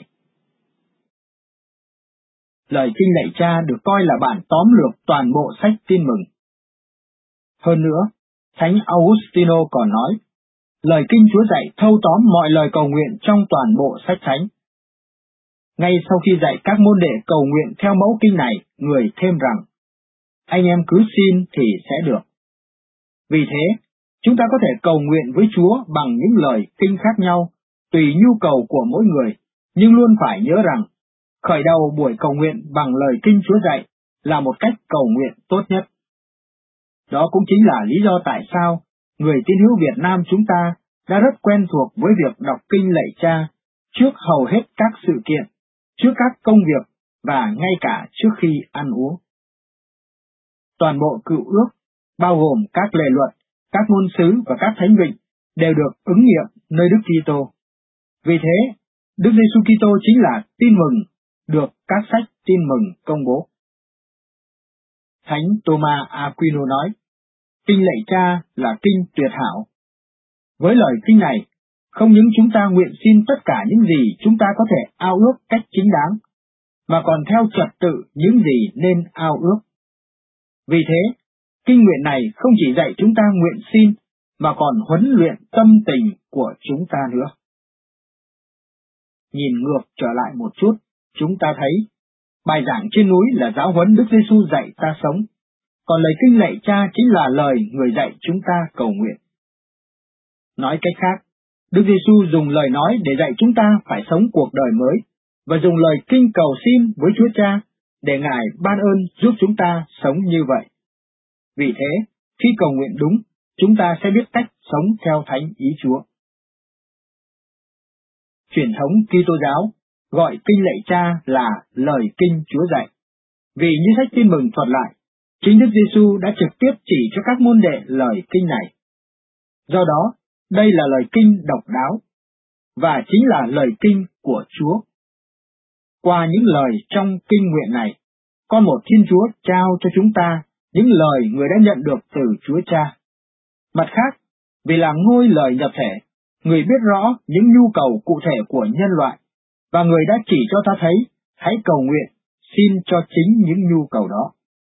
[SPEAKER 6] Lời Kinh Lạy Cha được coi là bản tóm lược toàn bộ sách tin mừng. Hơn nữa, Thánh Augustino còn nói, lời Kinh Chúa dạy thâu tóm mọi lời cầu nguyện trong toàn bộ sách thánh. Ngay sau khi dạy các môn đệ cầu nguyện theo mẫu kinh này, người thêm rằng, anh em cứ xin thì sẽ được. Vì thế, chúng ta có thể cầu nguyện với Chúa bằng những lời kinh khác nhau, tùy nhu cầu của mỗi người, nhưng luôn phải nhớ rằng, khởi đầu buổi cầu nguyện bằng lời Kinh Chúa dạy là một cách cầu nguyện tốt nhất. Đó cũng chính là lý do tại sao người tín hữu Việt Nam chúng ta đã rất quen thuộc với việc đọc Kinh Lạy Cha trước hầu hết các sự kiện, trước các công việc và ngay cả trước khi ăn uống. Toàn bộ Cựu Ước, bao gồm các lề luật, các ngôn sứ và các thánh vịnh đều được ứng nghiệm nơi Đức Kitô. Vì thế, Đức Giêsu Kitô chính là tin mừng được các sách tin mừng công bố. Thánh Thomas Aquino nói, Kinh Lạy Cha là kinh tuyệt hảo. Với lời kinh này, không những chúng ta nguyện xin tất cả những gì chúng ta có thể ao ước cách chính đáng, mà còn theo trật tự những gì nên ao ước. Vì thế, kinh nguyện này không chỉ dạy chúng ta nguyện xin, mà còn huấn luyện tâm tình của chúng ta nữa. Nhìn ngược trở lại một chút, chúng ta thấy, bài giảng trên núi là giáo huấn Đức Giêsu dạy ta sống, còn lời Kinh Lạy Cha chính là lời người dạy chúng ta cầu nguyện. Nói cách khác, Đức Giêsu dùng lời nói để dạy chúng ta phải sống cuộc đời mới, và dùng lời kinh cầu xin với Chúa Cha để Ngài ban ơn giúp chúng ta sống như vậy. Vì thế, khi cầu nguyện đúng, chúng ta sẽ biết cách sống theo thánh ý Chúa. Truyền thống Kitô giáo gọi Kinh Lạy Cha là lời Kinh Chúa dạy, vì như sách tin mừng thuật lại, chính Đức Giêsu đã trực tiếp chỉ cho các môn đệ lời kinh này. Do đó, đây là lời kinh độc đáo, và chính là lời kinh của Chúa. Qua những lời trong kinh nguyện này, con một Thiên Chúa trao cho chúng ta những lời người đã nhận được từ Chúa Cha. Mặt khác, vì là ngôi lời nhập thể, người biết rõ những nhu cầu cụ thể của nhân loại, và người đã chỉ cho ta thấy, hãy cầu nguyện, xin cho chính những nhu cầu đó.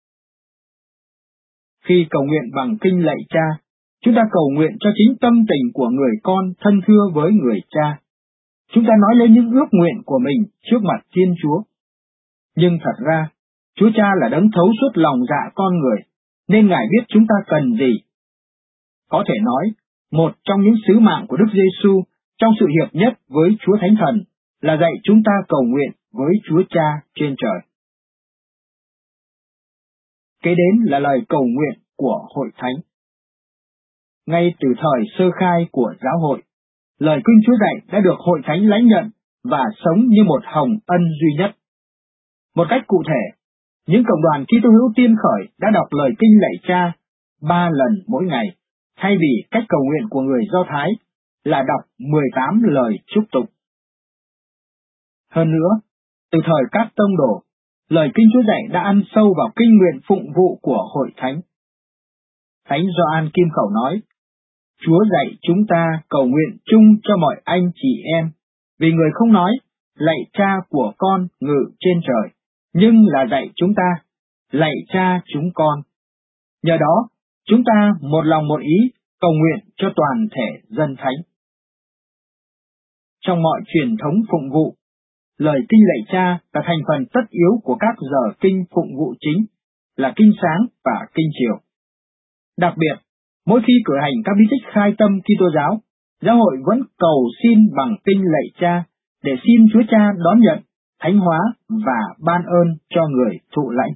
[SPEAKER 6] Khi cầu nguyện bằng Kinh Lạy Cha, chúng ta cầu nguyện cho chính tâm tình của người con thân thưa với người Cha. chúng ta nói lên những ước nguyện của mình trước mặt Thiên Chúa. Nhưng thật ra, Chúa Cha là đấng thấu suốt lòng dạ con người, nên Ngài biết chúng ta cần gì. Có thể nói, một trong những sứ mạng của Đức Giêsu trong sự hiệp nhất với Chúa Thánh Thần là dạy chúng ta cầu nguyện với Chúa Cha trên trời. Kế đến là lời cầu nguyện của Hội Thánh. Ngay từ thời sơ khai của giáo hội, lời Kinh Chúa dạy đã được Hội Thánh lãnh nhận và sống như một hồng ân duy nhất. Một cách cụ thể, những cộng đoàn Kitô hữu tiên khởi đã đọc lời Kinh lạy Cha ba lần mỗi ngày, thay vì cách cầu nguyện của người Do Thái là đọc mười tám lời chúc tụng. Hơn nữa, từ thời các tông đồ, lời Kinh Chúa dạy đã ăn sâu vào kinh nguyện phụng vụ của Hội Thánh. Thánh Gioan Kim Khẩu nói, Chúa dạy chúng ta cầu nguyện chung cho mọi anh chị em, vì người không nói, lạy Cha của con ngự trên trời, nhưng là dạy chúng ta, lạy Cha chúng con. Nhờ đó, chúng ta một lòng một ý cầu nguyện cho toàn thể dân thánh. Trong mọi truyền thống phụng vụ, lời Kinh lạy Cha là thành phần tất yếu của các giờ kinh phụng vụ chính, là Kinh sáng và Kinh chiều. Đặc biệt, mỗi khi cử hành các bí tích khai tâm Kitô giáo, giáo hội vẫn cầu xin bằng Kinh lạy Cha để xin Chúa Cha đón nhận, thánh hóa và ban ơn cho người thụ lãnh.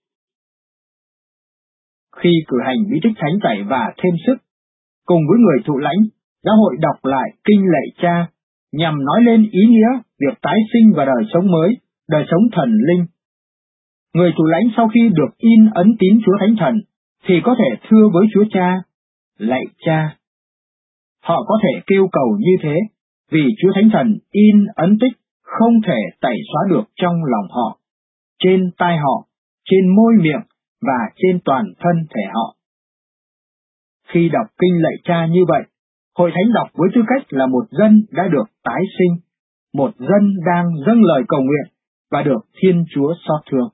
[SPEAKER 6] Khi cử hành bí tích thánh tẩy và thêm sức, cùng với người thụ lãnh, giáo hội đọc lại Kinh lạy Cha nhằm nói lên ý nghĩa việc tái sinh và đời sống mới, đời sống thần linh. Người thụ lãnh sau khi được in ấn tín Chúa Thánh Thần thì có thể thưa với Chúa Cha, lạy Cha. Họ có thể kêu cầu như thế vì Chúa Thánh Thần in ấn tích không thể tẩy xóa được trong lòng họ, trên tai họ, trên môi miệng và trên toàn thân thể họ. Khi đọc Kinh lạy Cha như vậy, Hội Thánh đọc với tư cách là một dân đã được tái sinh, một dân đang dâng lời cầu nguyện và được Thiên Chúa xót thương.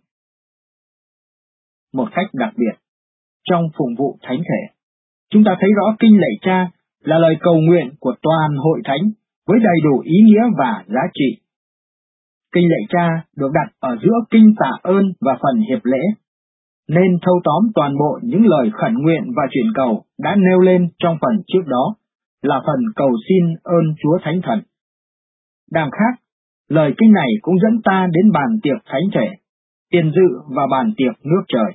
[SPEAKER 6] Một cách đặc biệt, trong phụng vụ thánh thể, chúng ta thấy rõ Kinh lạy Cha là lời cầu nguyện của toàn Hội Thánh với đầy đủ ý nghĩa và giá trị. Kinh lạy Cha được đặt ở giữa Kinh tạ ơn và phần hiệp lễ, nên thâu tóm toàn bộ những lời khẩn nguyện và chuyển cầu đã nêu lên trong phần trước đó, là phần cầu xin ơn Chúa Thánh Thần. Đằng khác, lời kinh này cũng dẫn ta đến bàn tiệc thánh thể, tiền dự và bàn tiệc nước trời.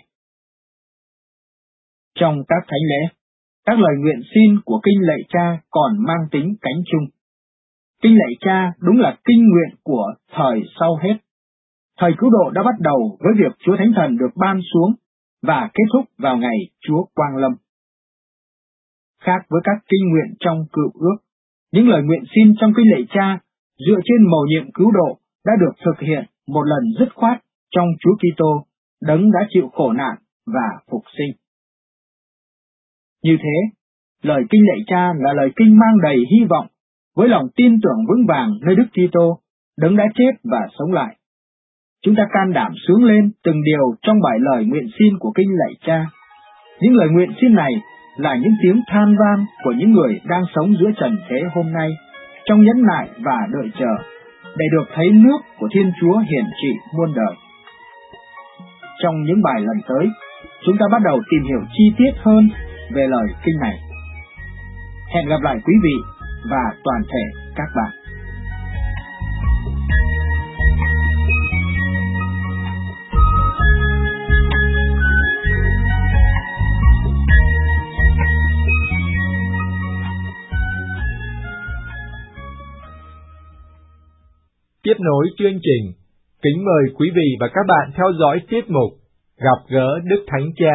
[SPEAKER 6] Trong các thánh lễ, các lời nguyện xin của Kinh lạy Cha còn mang tính cánh chung. Kinh lạy Cha đúng là kinh nguyện của thời sau hết. Thời cứu độ đã bắt đầu với việc Chúa Thánh Thần được ban xuống và kết thúc vào ngày Chúa Quang Lâm. Khác với các kinh nguyện trong Cựu Ước, những lời nguyện xin trong Kinh lạy Cha dựa trên mầu nhiệm cứu độ đã được thực hiện một lần dứt khoát trong Chúa Kitô, đấng đã chịu khổ nạn và phục sinh. Như thế, lời Kinh lạy Cha là lời kinh mang đầy hy vọng, với lòng tin tưởng vững vàng nơi Đức Kitô, đấng đã chết và sống lại. Chúng ta can đảm sướng lên từng điều trong bài lời nguyện xin của Kinh lạy Cha. Những lời nguyện xin này là những tiếng than van của những người đang sống giữa trần thế hôm nay, trong nhẫn nại và đợi chờ, để được thấy nước của Thiên Chúa hiển trị muôn đời. Trong những bài lần tới, chúng ta bắt đầu tìm hiểu chi tiết hơn về lời kinh này. Hẹn gặp lại quý vị và toàn thể các bạn.
[SPEAKER 1] Tiếp nối chương trình, kính mời quý vị và các bạn theo dõi tiết mục Gặp gỡ Đức Thánh Cha.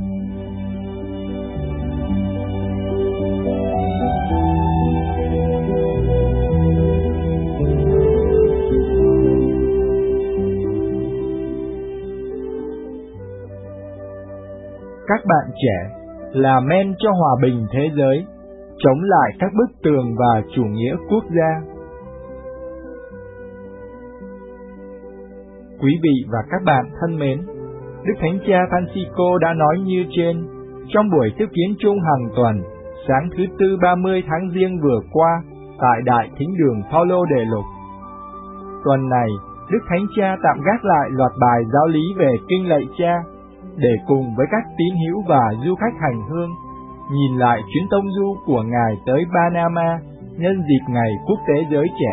[SPEAKER 1] Các bạn trẻ là men cho hòa bình thế giới, chống lại các bức tường và chủ nghĩa quốc gia. Quý vị và các bạn thân mến, Đức Thánh Cha Francisco đã nói như trên trong buổi tiếp kiến chung hàng tuần sáng thứ Tư ba mươi tháng Giêng vừa qua tại Đại Thính đường Phaolô Đề Lục. Tuần này, Đức Thánh Cha tạm gác lại loạt bài giáo lý về Kinh Lạy Cha, để cùng với các tín hữu và du khách hành hương, nhìn lại chuyến tông du của Ngài tới Panama nhân dịp Ngày Quốc tế Giới Trẻ.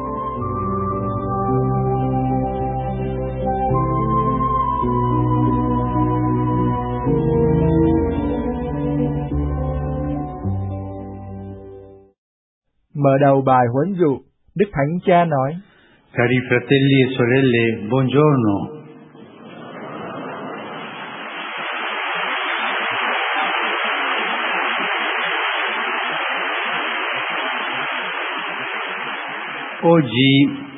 [SPEAKER 1] Mở đầu bài huấn dụ, Đức Thánh Cha nói:
[SPEAKER 7] Cari fratelli e sorelle, buongiorno. Oggi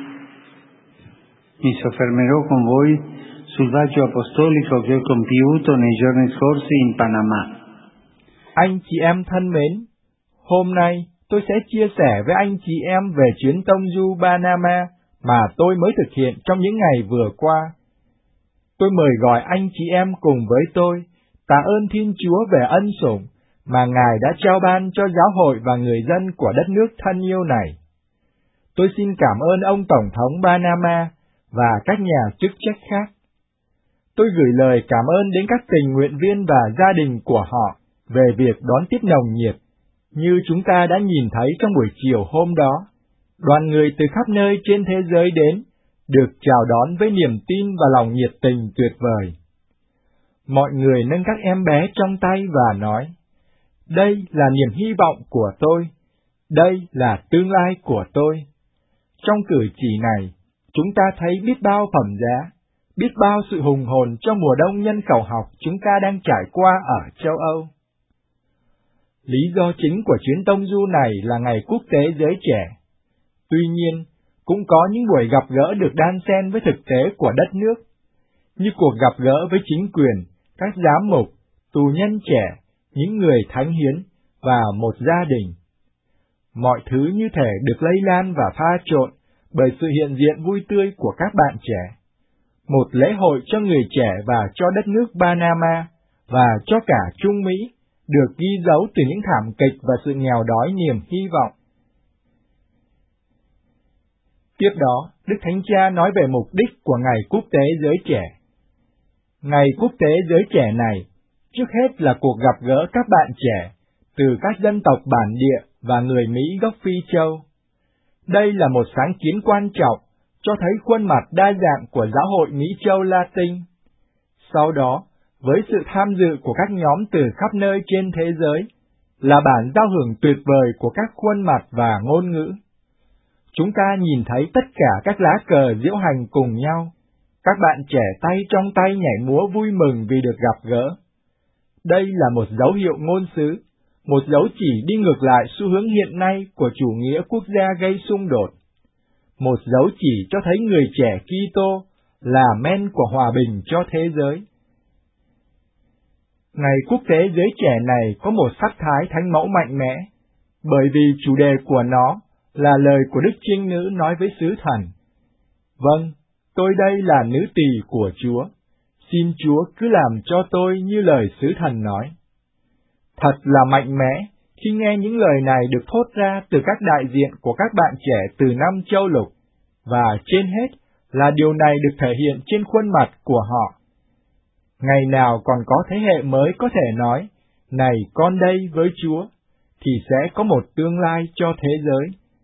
[SPEAKER 7] mi soffermerò con voi sul viaggio apostolico che ho compiuto nei giorni scorsi in Panama.
[SPEAKER 1] Anh chị em thân mến, hôm nay tôi sẽ chia sẻ với anh chị em về chuyến tông du Panama mà tôi mới thực hiện trong những ngày vừa qua. Tôi mời gọi anh chị em cùng với tôi tạ ơn Thiên Chúa về ân sủng mà Ngài đã trao ban cho giáo hội và người dân của đất nước thân yêu này. Tôi xin cảm ơn ông Tổng thống Panama và các nhà chức trách khác. Tôi gửi lời cảm ơn đến các tình nguyện viên và gia đình của họ về việc đón tiếp nồng nhiệt, như chúng ta đã nhìn thấy trong buổi chiều hôm đó. Đoàn người từ khắp nơi trên thế giới đến, được chào đón với niềm tin và lòng nhiệt tình tuyệt vời. Mọi người nâng các em bé trong tay và nói: đây là niềm hy vọng của tôi, đây là tương lai của tôi. Trong cử chỉ này, chúng ta thấy biết bao phẩm giá, biết bao sự hùng hồn trong mùa đông nhân khẩu học chúng ta đang trải qua ở châu Âu. Lý do chính của chuyến tông du này là Ngày Quốc tế Giới Trẻ. Tuy nhiên, cũng có những buổi gặp gỡ được đan xen với thực tế của đất nước, như cuộc gặp gỡ với chính quyền, các giám mục, tù nhân trẻ, những người thánh hiến và một gia đình. Mọi thứ như thể được lây lan và pha trộn bởi sự hiện diện vui tươi của các bạn trẻ. Một lễ hội cho người trẻ và cho đất nước Panama và cho cả Trung Mỹ được ghi dấu từ những thảm kịch và sự nghèo đói niềm hy vọng. Tiếp đó, Đức Thánh Cha nói về mục đích của Ngày Quốc tế Giới Trẻ. Ngày Quốc tế Giới Trẻ này, trước hết là cuộc gặp gỡ các bạn trẻ từ các dân tộc bản địa và người Mỹ gốc Phi Châu. Đây là một sáng kiến quan trọng cho thấy khuôn mặt đa dạng của giáo hội Mỹ Châu Latin. Sau đó, với sự tham dự của các nhóm từ khắp nơi trên thế giới, là bản giao hưởng tuyệt vời của các khuôn mặt và ngôn ngữ. Chúng ta nhìn thấy tất cả các lá cờ diễu hành cùng nhau, các bạn trẻ tay trong tay nhảy múa vui mừng vì được gặp gỡ. Đây là một dấu hiệu ngôn sứ, một dấu chỉ đi ngược lại xu hướng hiện nay của chủ nghĩa quốc gia gây xung đột. Một dấu chỉ cho thấy người trẻ Kitô là men của hòa bình cho thế giới. Ngày Quốc tế Giới Trẻ này có một sắc thái thánh mẫu mạnh mẽ, bởi vì chủ đề của nó là lời của Đức Trinh Nữ nói với sứ thần: vâng, tôi đây là nữ tỳ của Chúa, xin Chúa cứ làm cho tôi như lời sứ thần nói. Thật là mạnh mẽ khi nghe những lời này được thốt ra từ các đại diện của các bạn trẻ từ năm châu lục, và trên hết là điều này được thể hiện trên khuôn mặt của họ. Ngày nào còn có thế hệ mới có thể nói, này con đây với Chúa, thì sẽ có một tương lai cho thế giới.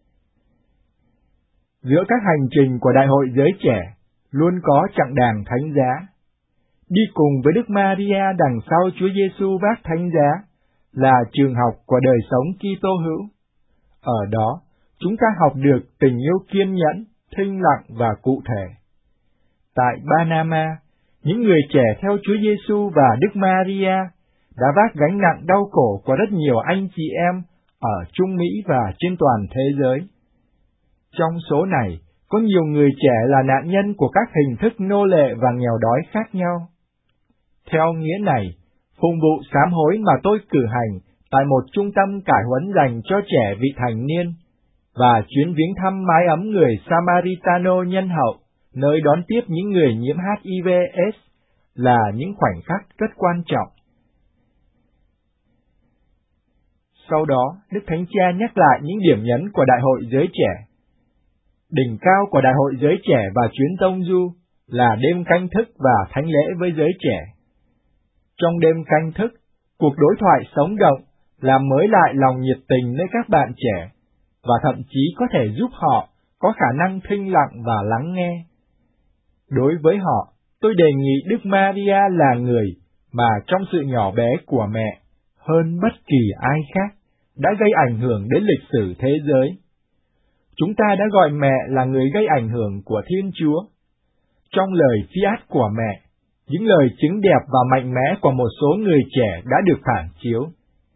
[SPEAKER 1] Giữa các hành trình của Đại hội Giới Trẻ, luôn có chặng đàng thánh giá. Đi cùng với Đức Maria đằng sau Chúa Giêsu vác thánh giá, là trường học của đời sống Kitô hữu. Ở đó, chúng ta học được tình yêu kiên nhẫn, thinh lặng và cụ thể. Tại Panama, những người trẻ theo Chúa Giêsu và Đức Maria đã vác gánh nặng đau khổ của rất nhiều anh chị em ở Trung Mỹ và trên toàn thế giới. Trong số này, có nhiều người trẻ là nạn nhân của các hình thức nô lệ và nghèo đói khác nhau. Theo nghĩa này, phụng vụ sám hối mà tôi cử hành tại một trung tâm cải huấn dành cho trẻ vị thành niên, và chuyến viếng thăm mái ấm người Samaritano nhân hậu, nơi đón tiếp những người nhiễm H I V AIDS, là những khoảnh khắc rất quan trọng. Sau đó, Đức Thánh Cha nhắc lại những điểm nhấn của Đại hội Giới Trẻ. Đỉnh cao của Đại hội Giới Trẻ và chuyến tông du là đêm canh thức và thánh lễ với giới trẻ. Trong đêm canh thức, cuộc đối thoại sống động làm mới lại lòng nhiệt tình nơi các bạn trẻ, và thậm chí có thể giúp họ có khả năng thinh lặng và lắng nghe. Đối với họ, tôi đề nghị Đức Maria là người mà trong sự nhỏ bé của mẹ, hơn bất kỳ ai khác, đã gây ảnh hưởng đến lịch sử thế giới. Chúng ta đã gọi mẹ là người gây ảnh hưởng của Thiên Chúa. Trong lời fiat của mẹ, những lời chứng đẹp và mạnh mẽ của một số người trẻ đã được phản chiếu.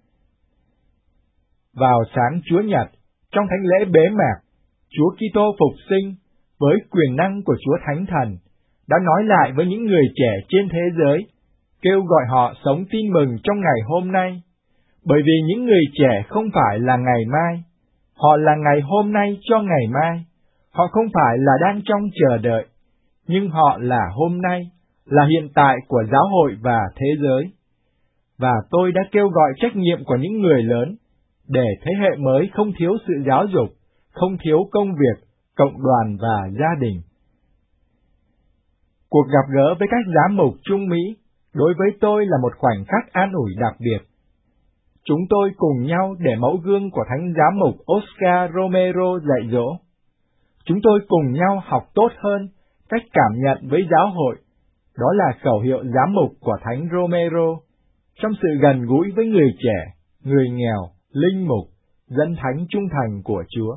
[SPEAKER 1] Vào sáng Chúa Nhật, trong thánh lễ bế mạc, Chúa Kitô phục sinh với quyền năng của Chúa Thánh Thần đã nói lại với những người trẻ trên thế giới, kêu gọi họ sống tin mừng trong ngày hôm nay, bởi vì những người trẻ không phải là ngày mai, họ là ngày hôm nay cho ngày mai, họ không phải là đang trong chờ đợi, nhưng họ là hôm nay, là hiện tại của giáo hội và thế giới. Và tôi đã kêu gọi trách nhiệm của những người lớn, để thế hệ mới không thiếu sự giáo dục, không thiếu công việc, cộng đoàn và gia đình. Cuộc gặp gỡ với các giám mục Trung Mỹ đối với tôi là một khoảnh khắc an ủi đặc biệt. Chúng tôi cùng nhau để mẫu gương của Thánh Giám mục Oscar Romero dạy dỗ. Chúng tôi cùng nhau học tốt hơn cách cảm nhận với giáo hội, đó là khẩu hiệu giám mục của Thánh Romero, trong sự gần gũi với người trẻ, người nghèo, linh mục, dân thánh trung thành của Chúa.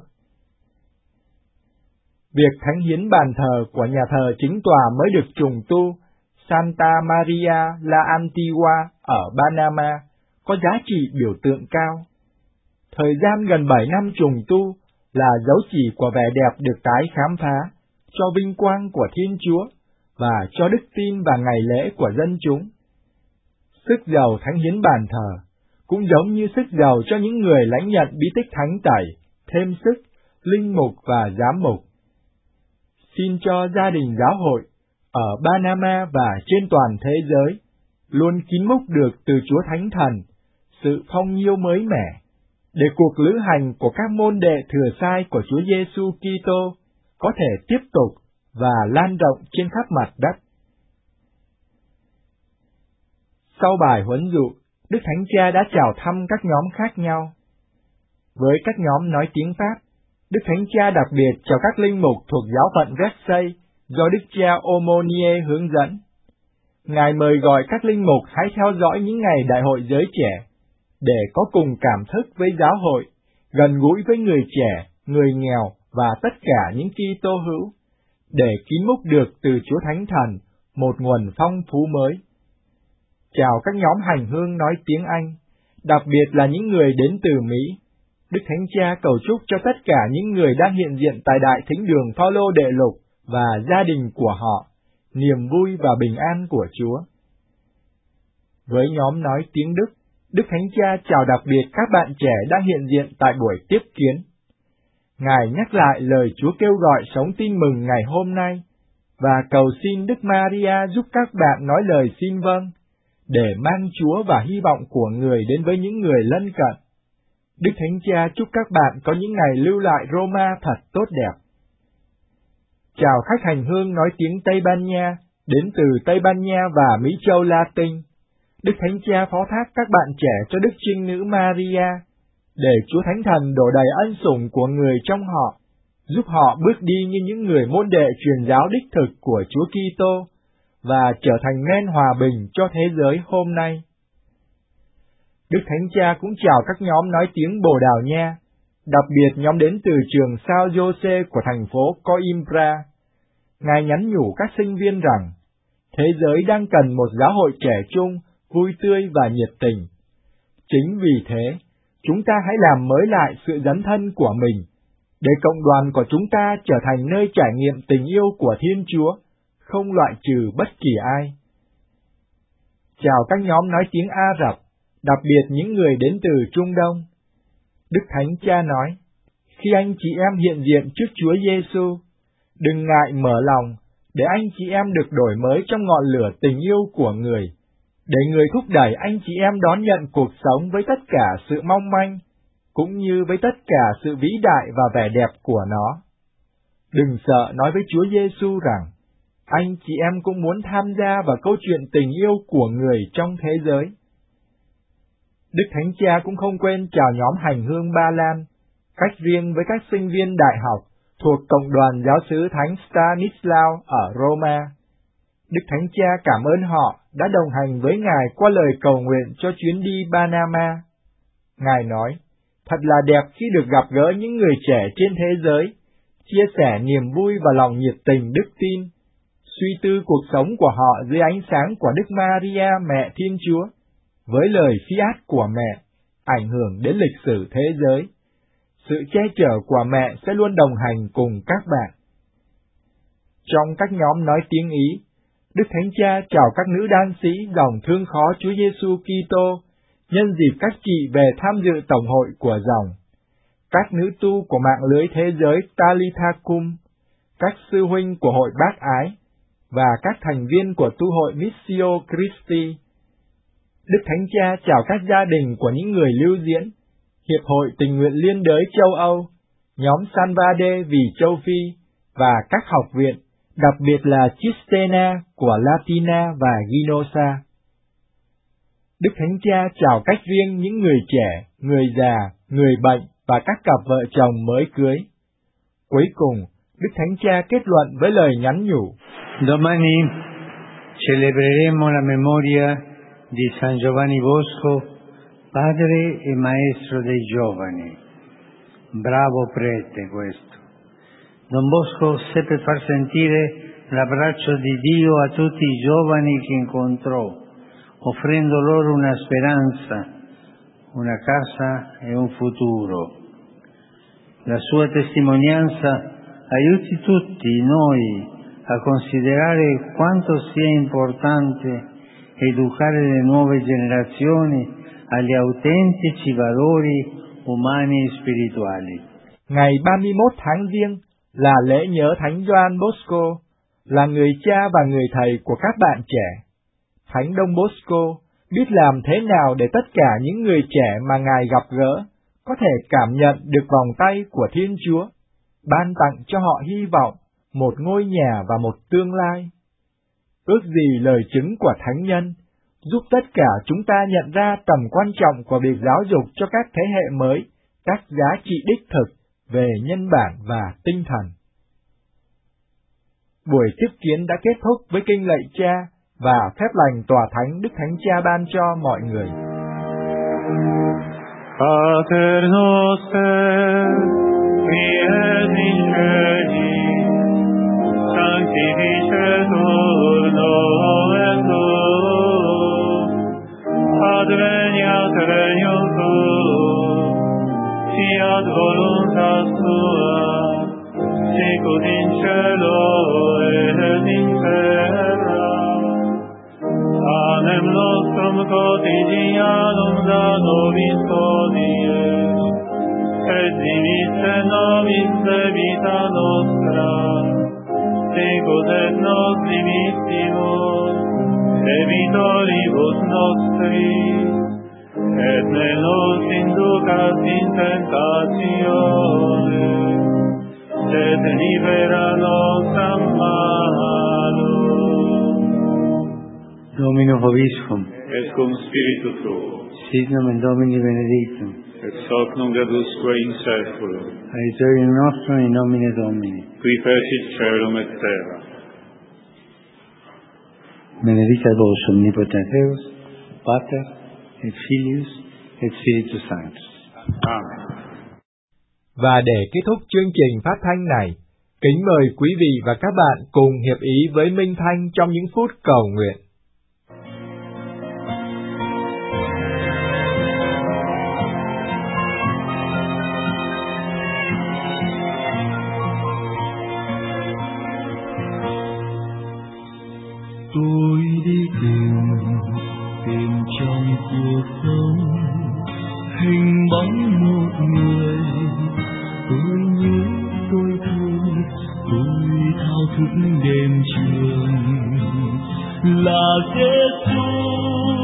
[SPEAKER 1] Việc thánh hiến bàn thờ của nhà thờ chính tòa mới được trùng tu Santa Maria la Antigua ở Panama có giá trị biểu tượng cao. Thời gian gần bảy năm trùng tu là dấu chỉ của vẻ đẹp được tái khám phá, cho vinh quang của Thiên Chúa và cho đức tin và ngày lễ của dân chúng. Sức giàu thánh hiến bàn thờ cũng giống như sức giàu cho những người lãnh nhận bí tích thánh tẩy, thêm sức, linh mục và giám mục. Xin cho gia đình giáo hội ở Panama và trên toàn thế giới luôn kín múc được từ Chúa Thánh Thần sự phong nhiêu mới mẻ, để cuộc lữ hành của các môn đệ thừa sai của Chúa Giêsu Kitô có thể tiếp tục và lan rộng trên khắp mặt đất. Sau bài huấn dụ, Đức Thánh Cha đã chào thăm các nhóm khác nhau. Với các nhóm nói tiếng Pháp, Đức Thánh Cha đặc biệt chào các linh mục thuộc giáo phận Versailles do Đức cha Aumônier hướng dẫn. Ngài mời gọi các linh mục hãy theo dõi những ngày Đại hội Giới Trẻ, để có cùng cảm thức với giáo hội, gần gũi với người trẻ, người nghèo và tất cả những Kitô hữu, để kín múc được từ Chúa Thánh Thần một nguồn phong phú mới. Chào các nhóm hành hương nói tiếng Anh, đặc biệt là những người đến từ Mỹ. Đức Thánh Cha cầu chúc cho tất cả những người đang hiện diện tại Đại Thính đường Phaolô Đệ Lục và gia đình của họ, niềm vui và bình an của Chúa. Với nhóm nói tiếng Đức, Đức Thánh Cha chào đặc biệt các bạn trẻ đang hiện diện tại buổi tiếp kiến. Ngài nhắc lại lời Chúa kêu gọi sống tin mừng ngày hôm nay, và cầu xin Đức Maria giúp các bạn nói lời xin vâng, để mang Chúa và hy vọng của người đến với những người lân cận. Đức Thánh Cha chúc các bạn có những ngày lưu lại Roma thật tốt đẹp. Chào khách hành hương nói tiếng Tây Ban Nha, đến từ Tây Ban Nha và Mỹ châu Latin. Đức Thánh Cha phó thác các bạn trẻ cho Đức Trinh Nữ Maria, để Chúa Thánh Thần đổ đầy ân sủng của người trong họ, giúp họ bước đi như những người môn đệ truyền giáo đích thực của Chúa Kitô và trở thành men hòa bình cho thế giới hôm nay. Đức Thánh Cha cũng chào các nhóm nói tiếng Bồ Đào Nha, đặc biệt nhóm đến từ trường Sao Jose của thành phố Coimbra. Ngài nhắn nhủ các sinh viên rằng, thế giới đang cần một giáo hội trẻ trung, vui tươi và nhiệt tình. Chính vì thế, chúng ta hãy làm mới lại sự dấn thân của mình, để cộng đoàn của chúng ta trở thành nơi trải nghiệm tình yêu của Thiên Chúa, không loại trừ bất kỳ ai. Chào các nhóm nói tiếng Ả Rập, đặc biệt những người đến từ Trung Đông. Đức Thánh Cha nói, khi anh chị em hiện diện trước Chúa Giêsu, đừng ngại mở lòng, để anh chị em được đổi mới trong ngọn lửa tình yêu của người, để người thúc đẩy anh chị em đón nhận cuộc sống với tất cả sự mong manh, cũng như với tất cả sự vĩ đại và vẻ đẹp của nó. Đừng sợ nói với Chúa Giêsu rằng, anh chị em cũng muốn tham gia vào câu chuyện tình yêu của người trong thế giới. Đức Thánh Cha cũng không quên chào nhóm hành hương Ba Lan, cách riêng với các sinh viên đại học thuộc Cộng đoàn Giáo xứ Thánh Stanislao ở Roma. Đức Thánh Cha cảm ơn họ đã đồng hành với Ngài qua lời cầu nguyện cho chuyến đi Panama. Ngài nói, thật là đẹp khi được gặp gỡ những người trẻ trên thế giới, chia sẻ niềm vui và lòng nhiệt tình đức tin, suy tư cuộc sống của họ dưới ánh sáng của Đức Maria Mẹ Thiên Chúa, với lời fiat của mẹ, ảnh hưởng đến lịch sử thế giới. Sự che chở của mẹ sẽ luôn đồng hành cùng các bạn. Trong các nhóm nói tiếng Ý, Đức Thánh Cha chào các nữ đan sĩ dòng thương khó Chúa Giêsu Kitô nhân dịp các chị về tham dự tổng hội của dòng, các nữ tu của mạng lưới thế giới Talitha Cum, các sư huynh của hội Bác Ái và các thành viên của tu hội Missio Christi. Đức Thánh Cha chào các gia đình của những người lưu diễn, Hiệp hội Tình nguyện Liên đới châu Âu, nhóm Salvade vì châu Phi và các học viện, đặc biệt là Chistena của Latina và Ginosa. Đức Thánh Cha chào cách riêng những người trẻ, người già, người bệnh và các cặp vợ chồng mới cưới. Cuối cùng, Đức Thánh Cha kết luận với lời nhắn nhủ.
[SPEAKER 7] Domani celebreremo la memoria di San Giovanni Bosco, padre e maestro dei giovani. Bravo prete questo. Don Bosco seppe far sentire l'abbraccio di Dio a tutti i giovani che incontrò, offrendo loro una speranza, una casa e un futuro. La sua testimonianza aiuti tutti noi a considerare quanto sia importante educare le nuove generazioni agli autentici valori umani e spirituali.
[SPEAKER 1] Ngày ba mươi mốt tháng Giêng là lễ nhớ Thánh Gioan Bosco, là người cha và người thầy của các bạn trẻ. Thánh Đông Bosco biết làm thế nào để tất cả những người trẻ mà Ngài gặp gỡ có thể cảm nhận được vòng tay của Thiên Chúa, ban tặng cho họ hy vọng, một ngôi nhà và một tương lai. Ước gì lời chứng của Thánh Nhân giúp tất cả chúng ta nhận ra tầm quan trọng của việc giáo dục cho các thế hệ mới các giá trị đích thực về nhân bản và tinh thần. Buổi tiếp kiến đã kết thúc với kinh lạy Cha và phép lành tòa thánh Đức Thánh Cha ban cho mọi người.
[SPEAKER 8] Pater noster, qui es in celis, sanctificetur nomen tuum, adveniat regnum tuum, fiat voluntas tua, sicut in cielo et in terra. Panem nostrum quotidianum da nobis hodie, et dimitte nobis debita nostra, sicut et nos dimittimus debitoribus nostris, et ne nos inducas in tentationem, sed libera nos a malo.
[SPEAKER 7] Domino vobiscum,
[SPEAKER 8] Et cum spiritu tuo,
[SPEAKER 7] sit nomen Domini benedictum,
[SPEAKER 8] ex hoc nunc et usque in saeculum,
[SPEAKER 7] aiuterium nostrum in nomine Domini.
[SPEAKER 8] qui fecit caelum et terra.
[SPEAKER 7] Benedicat vos omnipotens Deus, Pater et Filius et Spiritus Sanctus.
[SPEAKER 8] Amen.
[SPEAKER 1] Và để kết thúc chương trình phát thanh này, kính mời quý vị và các bạn cùng hiệp ý với Minh Thanh trong những phút cầu nguyện.
[SPEAKER 9] Tôi đi tìm, tìm trong cuộc sống hình bóng một người. Tôi nhớ, tôi thương, tôi thao thức đêm trường là Giêsu.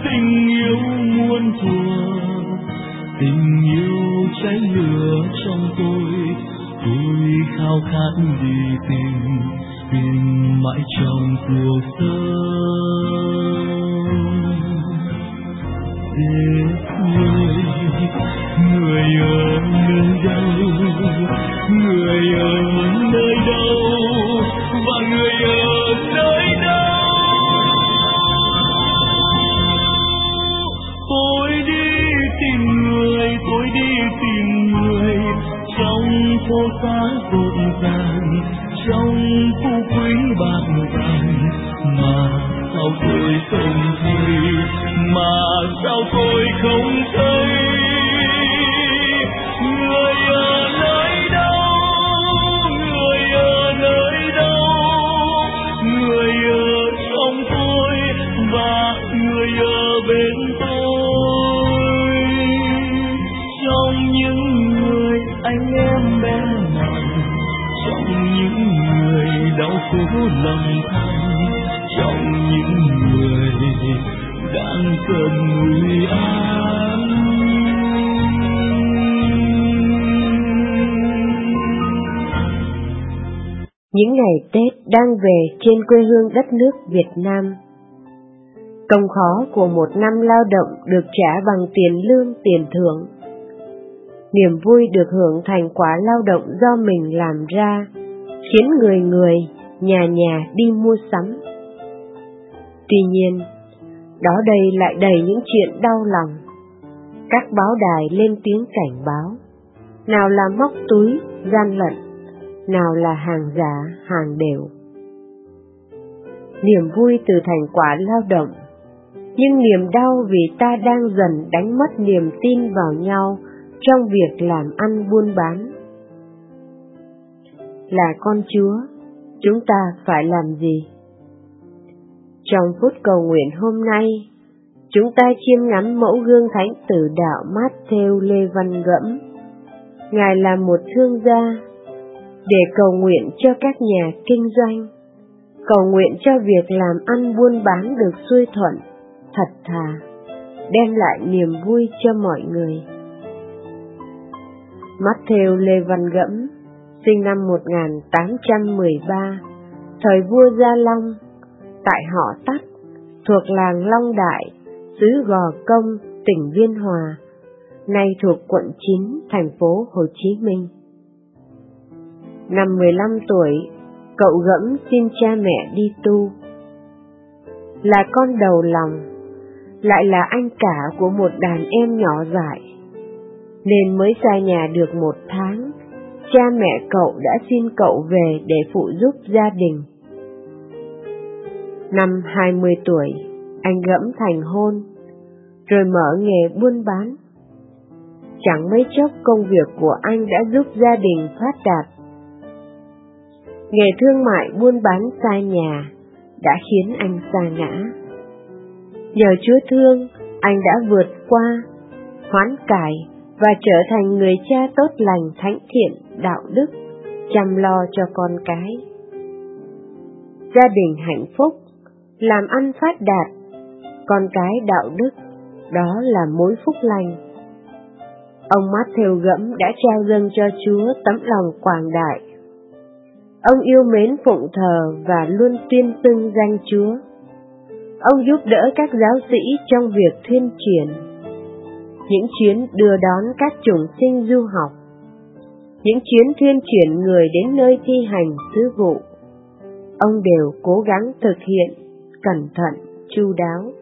[SPEAKER 9] tình yêu muôn thuở, tình yêu cháy lửa trong tôi, tôi khao khát đi tìm, tìm mãi trong cuộc sống. Để người, người ở nơi đâu, người ở nơi đâu, và người ở nơi đâu. Tôi đi tìm người, tôi đi tìm người, trong phố xá rộn ràng, trong phú quý bạc vàng, mà sao tôi không thấy, mà sao tôi không thấy. Người ở nơi đâu, người ở nơi đâu, người ở trong tôi và người ở bên tôi. Trong những người anh em bé mọn, trong những người đau khổ lầm than, trong những người đang cần nguy an.
[SPEAKER 10] Những ngày Tết đang về trên quê hương đất nước Việt Nam. Công khó của một năm lao động được trả bằng tiền lương, tiền thưởng. Niềm vui được hưởng thành quả lao động do mình làm ra, khiến người người, nhà nhà đi mua sắm. Tuy nhiên, đó đây lại đầy những chuyện đau lòng. Các báo đài lên tiếng cảnh báo, nào là móc túi, gian lận, nào là hàng giả, hàng đều. Niềm vui từ thành quả lao động, nhưng niềm đau vì ta đang dần đánh mất niềm tin vào nhau trong việc làm ăn buôn bán. Là con Chúa, chúng ta phải làm gì? Trong phút cầu nguyện hôm nay, chúng ta chiêm ngắm mẫu gương thánh tử đạo Matthew Lê Văn Gẫm. Ngài là một thương gia, để cầu nguyện cho các nhà kinh doanh, cầu nguyện cho việc làm ăn buôn bán được xuôi thuận, thật thà, đem lại niềm vui cho mọi người. Matthew Lê Văn Gẫm, sinh năm một nghìn tám trăm mười ba, thời vua Gia Long, tại họ Tắc, thuộc làng Long Đại, xứ Gò Công, tỉnh Biên Hòa, nay thuộc quận chín, thành phố Hồ Chí Minh. Năm mười lăm tuổi, cậu Gẫm xin cha mẹ đi tu. Là con đầu lòng, lại là anh cả của một đàn em nhỏ dại, nên mới xa nhà được một tháng, cha mẹ cậu đã xin cậu về để phụ giúp gia đình. Năm hai mươi tuổi, anh Gẫm thành hôn, rồi mở nghề buôn bán. Chẳng mấy chốc công việc của anh đã giúp gia đình phát đạt. Nghề thương mại buôn bán xa nhà đã khiến anh sa ngã. Nhờ Chúa thương, anh đã vượt qua, hoán cải và trở thành người cha tốt lành, thánh thiện, đạo đức, chăm lo cho con cái. Gia đình hạnh phúc, làm ăn phát đạt, con cái đạo đức, đó là mối phúc lành. Ông Matthew Gẫm đã trao dâng cho Chúa tấm lòng quảng đại. Ông yêu mến phụng thờ và luôn tuyên xưng danh Chúa. Ông giúp đỡ các giáo sĩ trong việc thuyên truyền, những chuyến đưa đón các chủng sinh du học, những chuyến thuyên chuyển người đến nơi thi hành sứ vụ. Ông đều cố gắng thực hiện, cẩn thận, chu đáo.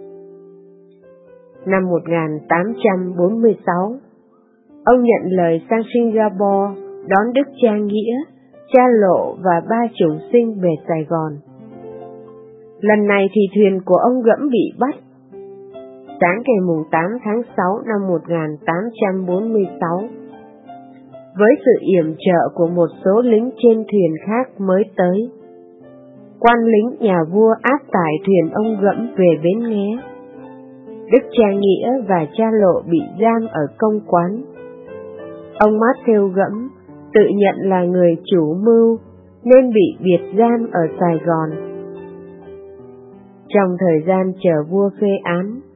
[SPEAKER 10] Năm một nghìn tám trăm bốn mươi sáu, ông nhận lời sang Singapore đón Đức Cha Nghĩa, Cha Lộ và ba chủng sinh về Sài Gòn. Lần này thì thuyền của ông Gẫm bị bắt. Sáng ngày mùng tám tháng sáu năm một nghìn tám trăm bốn mươi sáu, với sự yểm trợ của một số lính trên thuyền khác mới tới, quan lính nhà vua áp tải thuyền ông Gẫm về bến Nghé. Đức Cha Nghĩa và Cha Lộ bị giam ở công quán. Ông Matthew Gẫm tự nhận là người chủ mưu nên bị biệt giam ở Sài Gòn. Trong thời gian chờ vua phê án,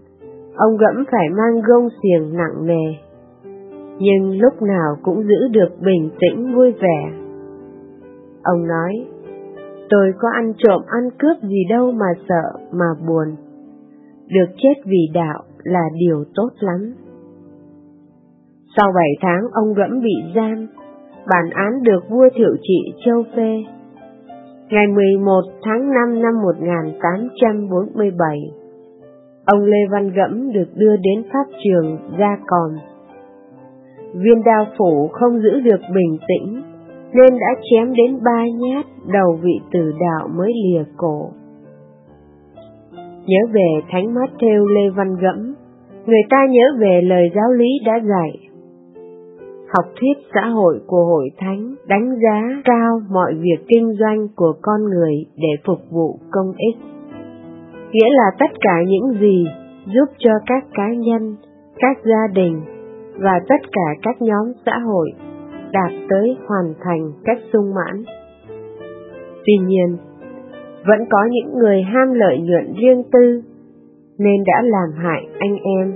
[SPEAKER 10] Ông Gẫm phải mang gông xiềng nặng nề, nhưng lúc nào cũng giữ được bình tĩnh vui vẻ. Ông nói, tôi có ăn trộm ăn cướp gì đâu mà sợ mà buồn. Được chết vì đạo là điều tốt lắm. Sau bảy tháng ông Gẫm bị giam, bản án được vua Thiệu Trị châu phê. Ngày mười một tháng năm năm một nghìn tám trăm bốn mươi bảy, ông Lê Văn Gẫm được đưa đến pháp trường Gia Còm. Viên đao phủ không giữ được bình tĩnh, nên đã chém đến ba nhát, đầu vị tử đạo mới lìa cổ. Nhớ về Thánh Mát-thêu Lê Văn Gẫm, người ta nhớ về lời giáo lý đã dạy. Học thuyết xã hội của Hội Thánh đánh giá cao mọi việc kinh doanh của con người để phục vụ công ích, nghĩa là tất cả những gì giúp cho các cá nhân, các gia đình và tất cả các nhóm xã hội đạt tới hoàn thành cách sung mãn. Tuy nhiên, vẫn có những người ham lợi nhuận riêng tư nên đã làm hại anh em.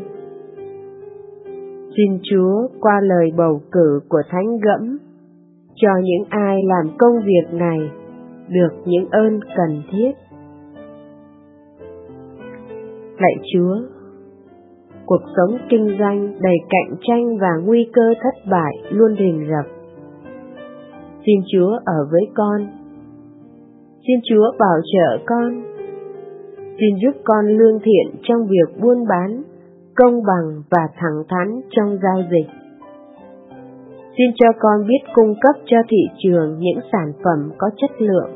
[SPEAKER 10] Xin Chúa qua lời bầu cử của Thánh Gẫm cho những ai làm công việc này được những ơn cần thiết. Lạy Chúa, cuộc sống kinh doanh đầy cạnh tranh và nguy cơ thất bại luôn rình rập. Xin Chúa ở với con. Xin Chúa bảo trợ con. Xin giúp con lương thiện trong việc buôn bán, công bằng và thẳng thắn trong giao dịch. Xin cho con biết cung cấp cho thị trường những sản phẩm có chất lượng.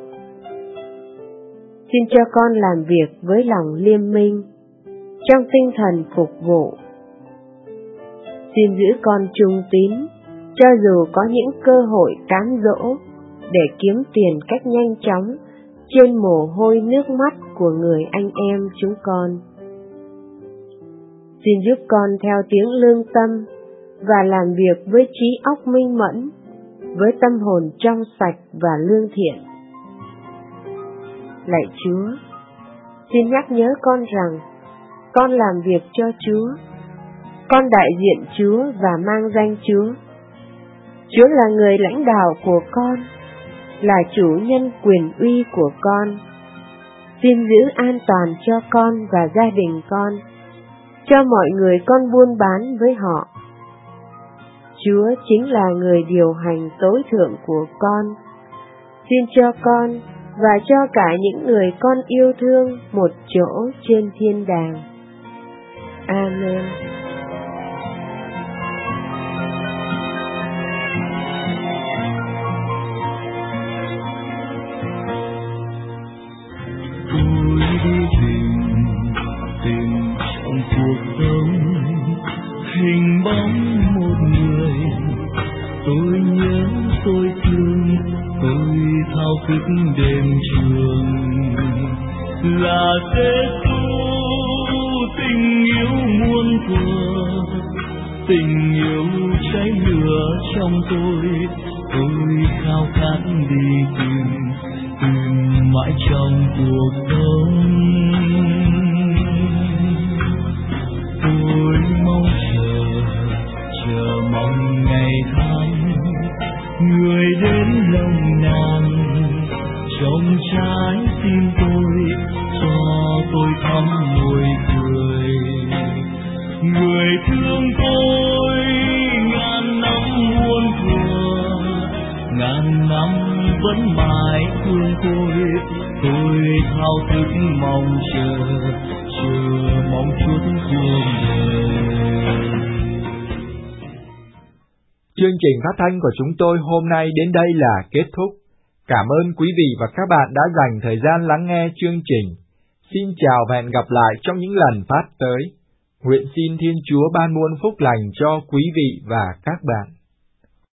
[SPEAKER 10] Xin cho con làm việc với lòng liêm minh, trong tinh thần phục vụ. Xin giữ con trung tín, cho dù có những cơ hội cám dỗ để kiếm tiền cách nhanh chóng trên mồ hôi nước mắt của người anh em chúng con. Xin giúp con theo tiếng lương tâm và làm việc với trí óc minh mẫn, với tâm hồn trong sạch và lương thiện. Lạy Chúa, xin nhắc nhớ con rằng con làm việc cho Chúa, con đại diện Chúa và mang danh Chúa. Chúa là người lãnh đạo của con, là chủ nhân quyền uy của con. Xin giữ an toàn cho con và gia đình con, cho mọi người con buôn bán với họ. Chúa chính là người điều hành tối thượng của con. Xin cho con và cho cả những người con yêu thương một chỗ trên thiên đàng. Amen.
[SPEAKER 9] Tôi đi tìm, tìm trong cuộc sống hình bóng một người. Tôi nhớ, tôi thương, tôi thao thức đêm trường. Là Giê-xu, tình yêu muôn thuở, tình yêu cháy lửa trong tôi. Tôi khao khát đi tìm, tìm mãi trong cuộc sống. Tôi mong chờ, chờ mong ngày tháng, người đến lòng nàng trong trái tim tôi, cho tôi thắm môi cười. Người thương tôi ngàn năm muôn thuở, ngàn năm vẫn mãi thương tôi. Tôi thao thức mong chờ, chờ mong chút cuộc đời.
[SPEAKER 1] Chương trình phát thanh của chúng tôi hôm nay đến đây là kết thúc. Cảm ơn quý vị và các bạn đã dành thời gian lắng nghe chương trình. Xin chào và hẹn gặp lại trong những lần phát tới. Nguyện xin Thiên Chúa ban muôn phúc lành cho quý vị và các bạn.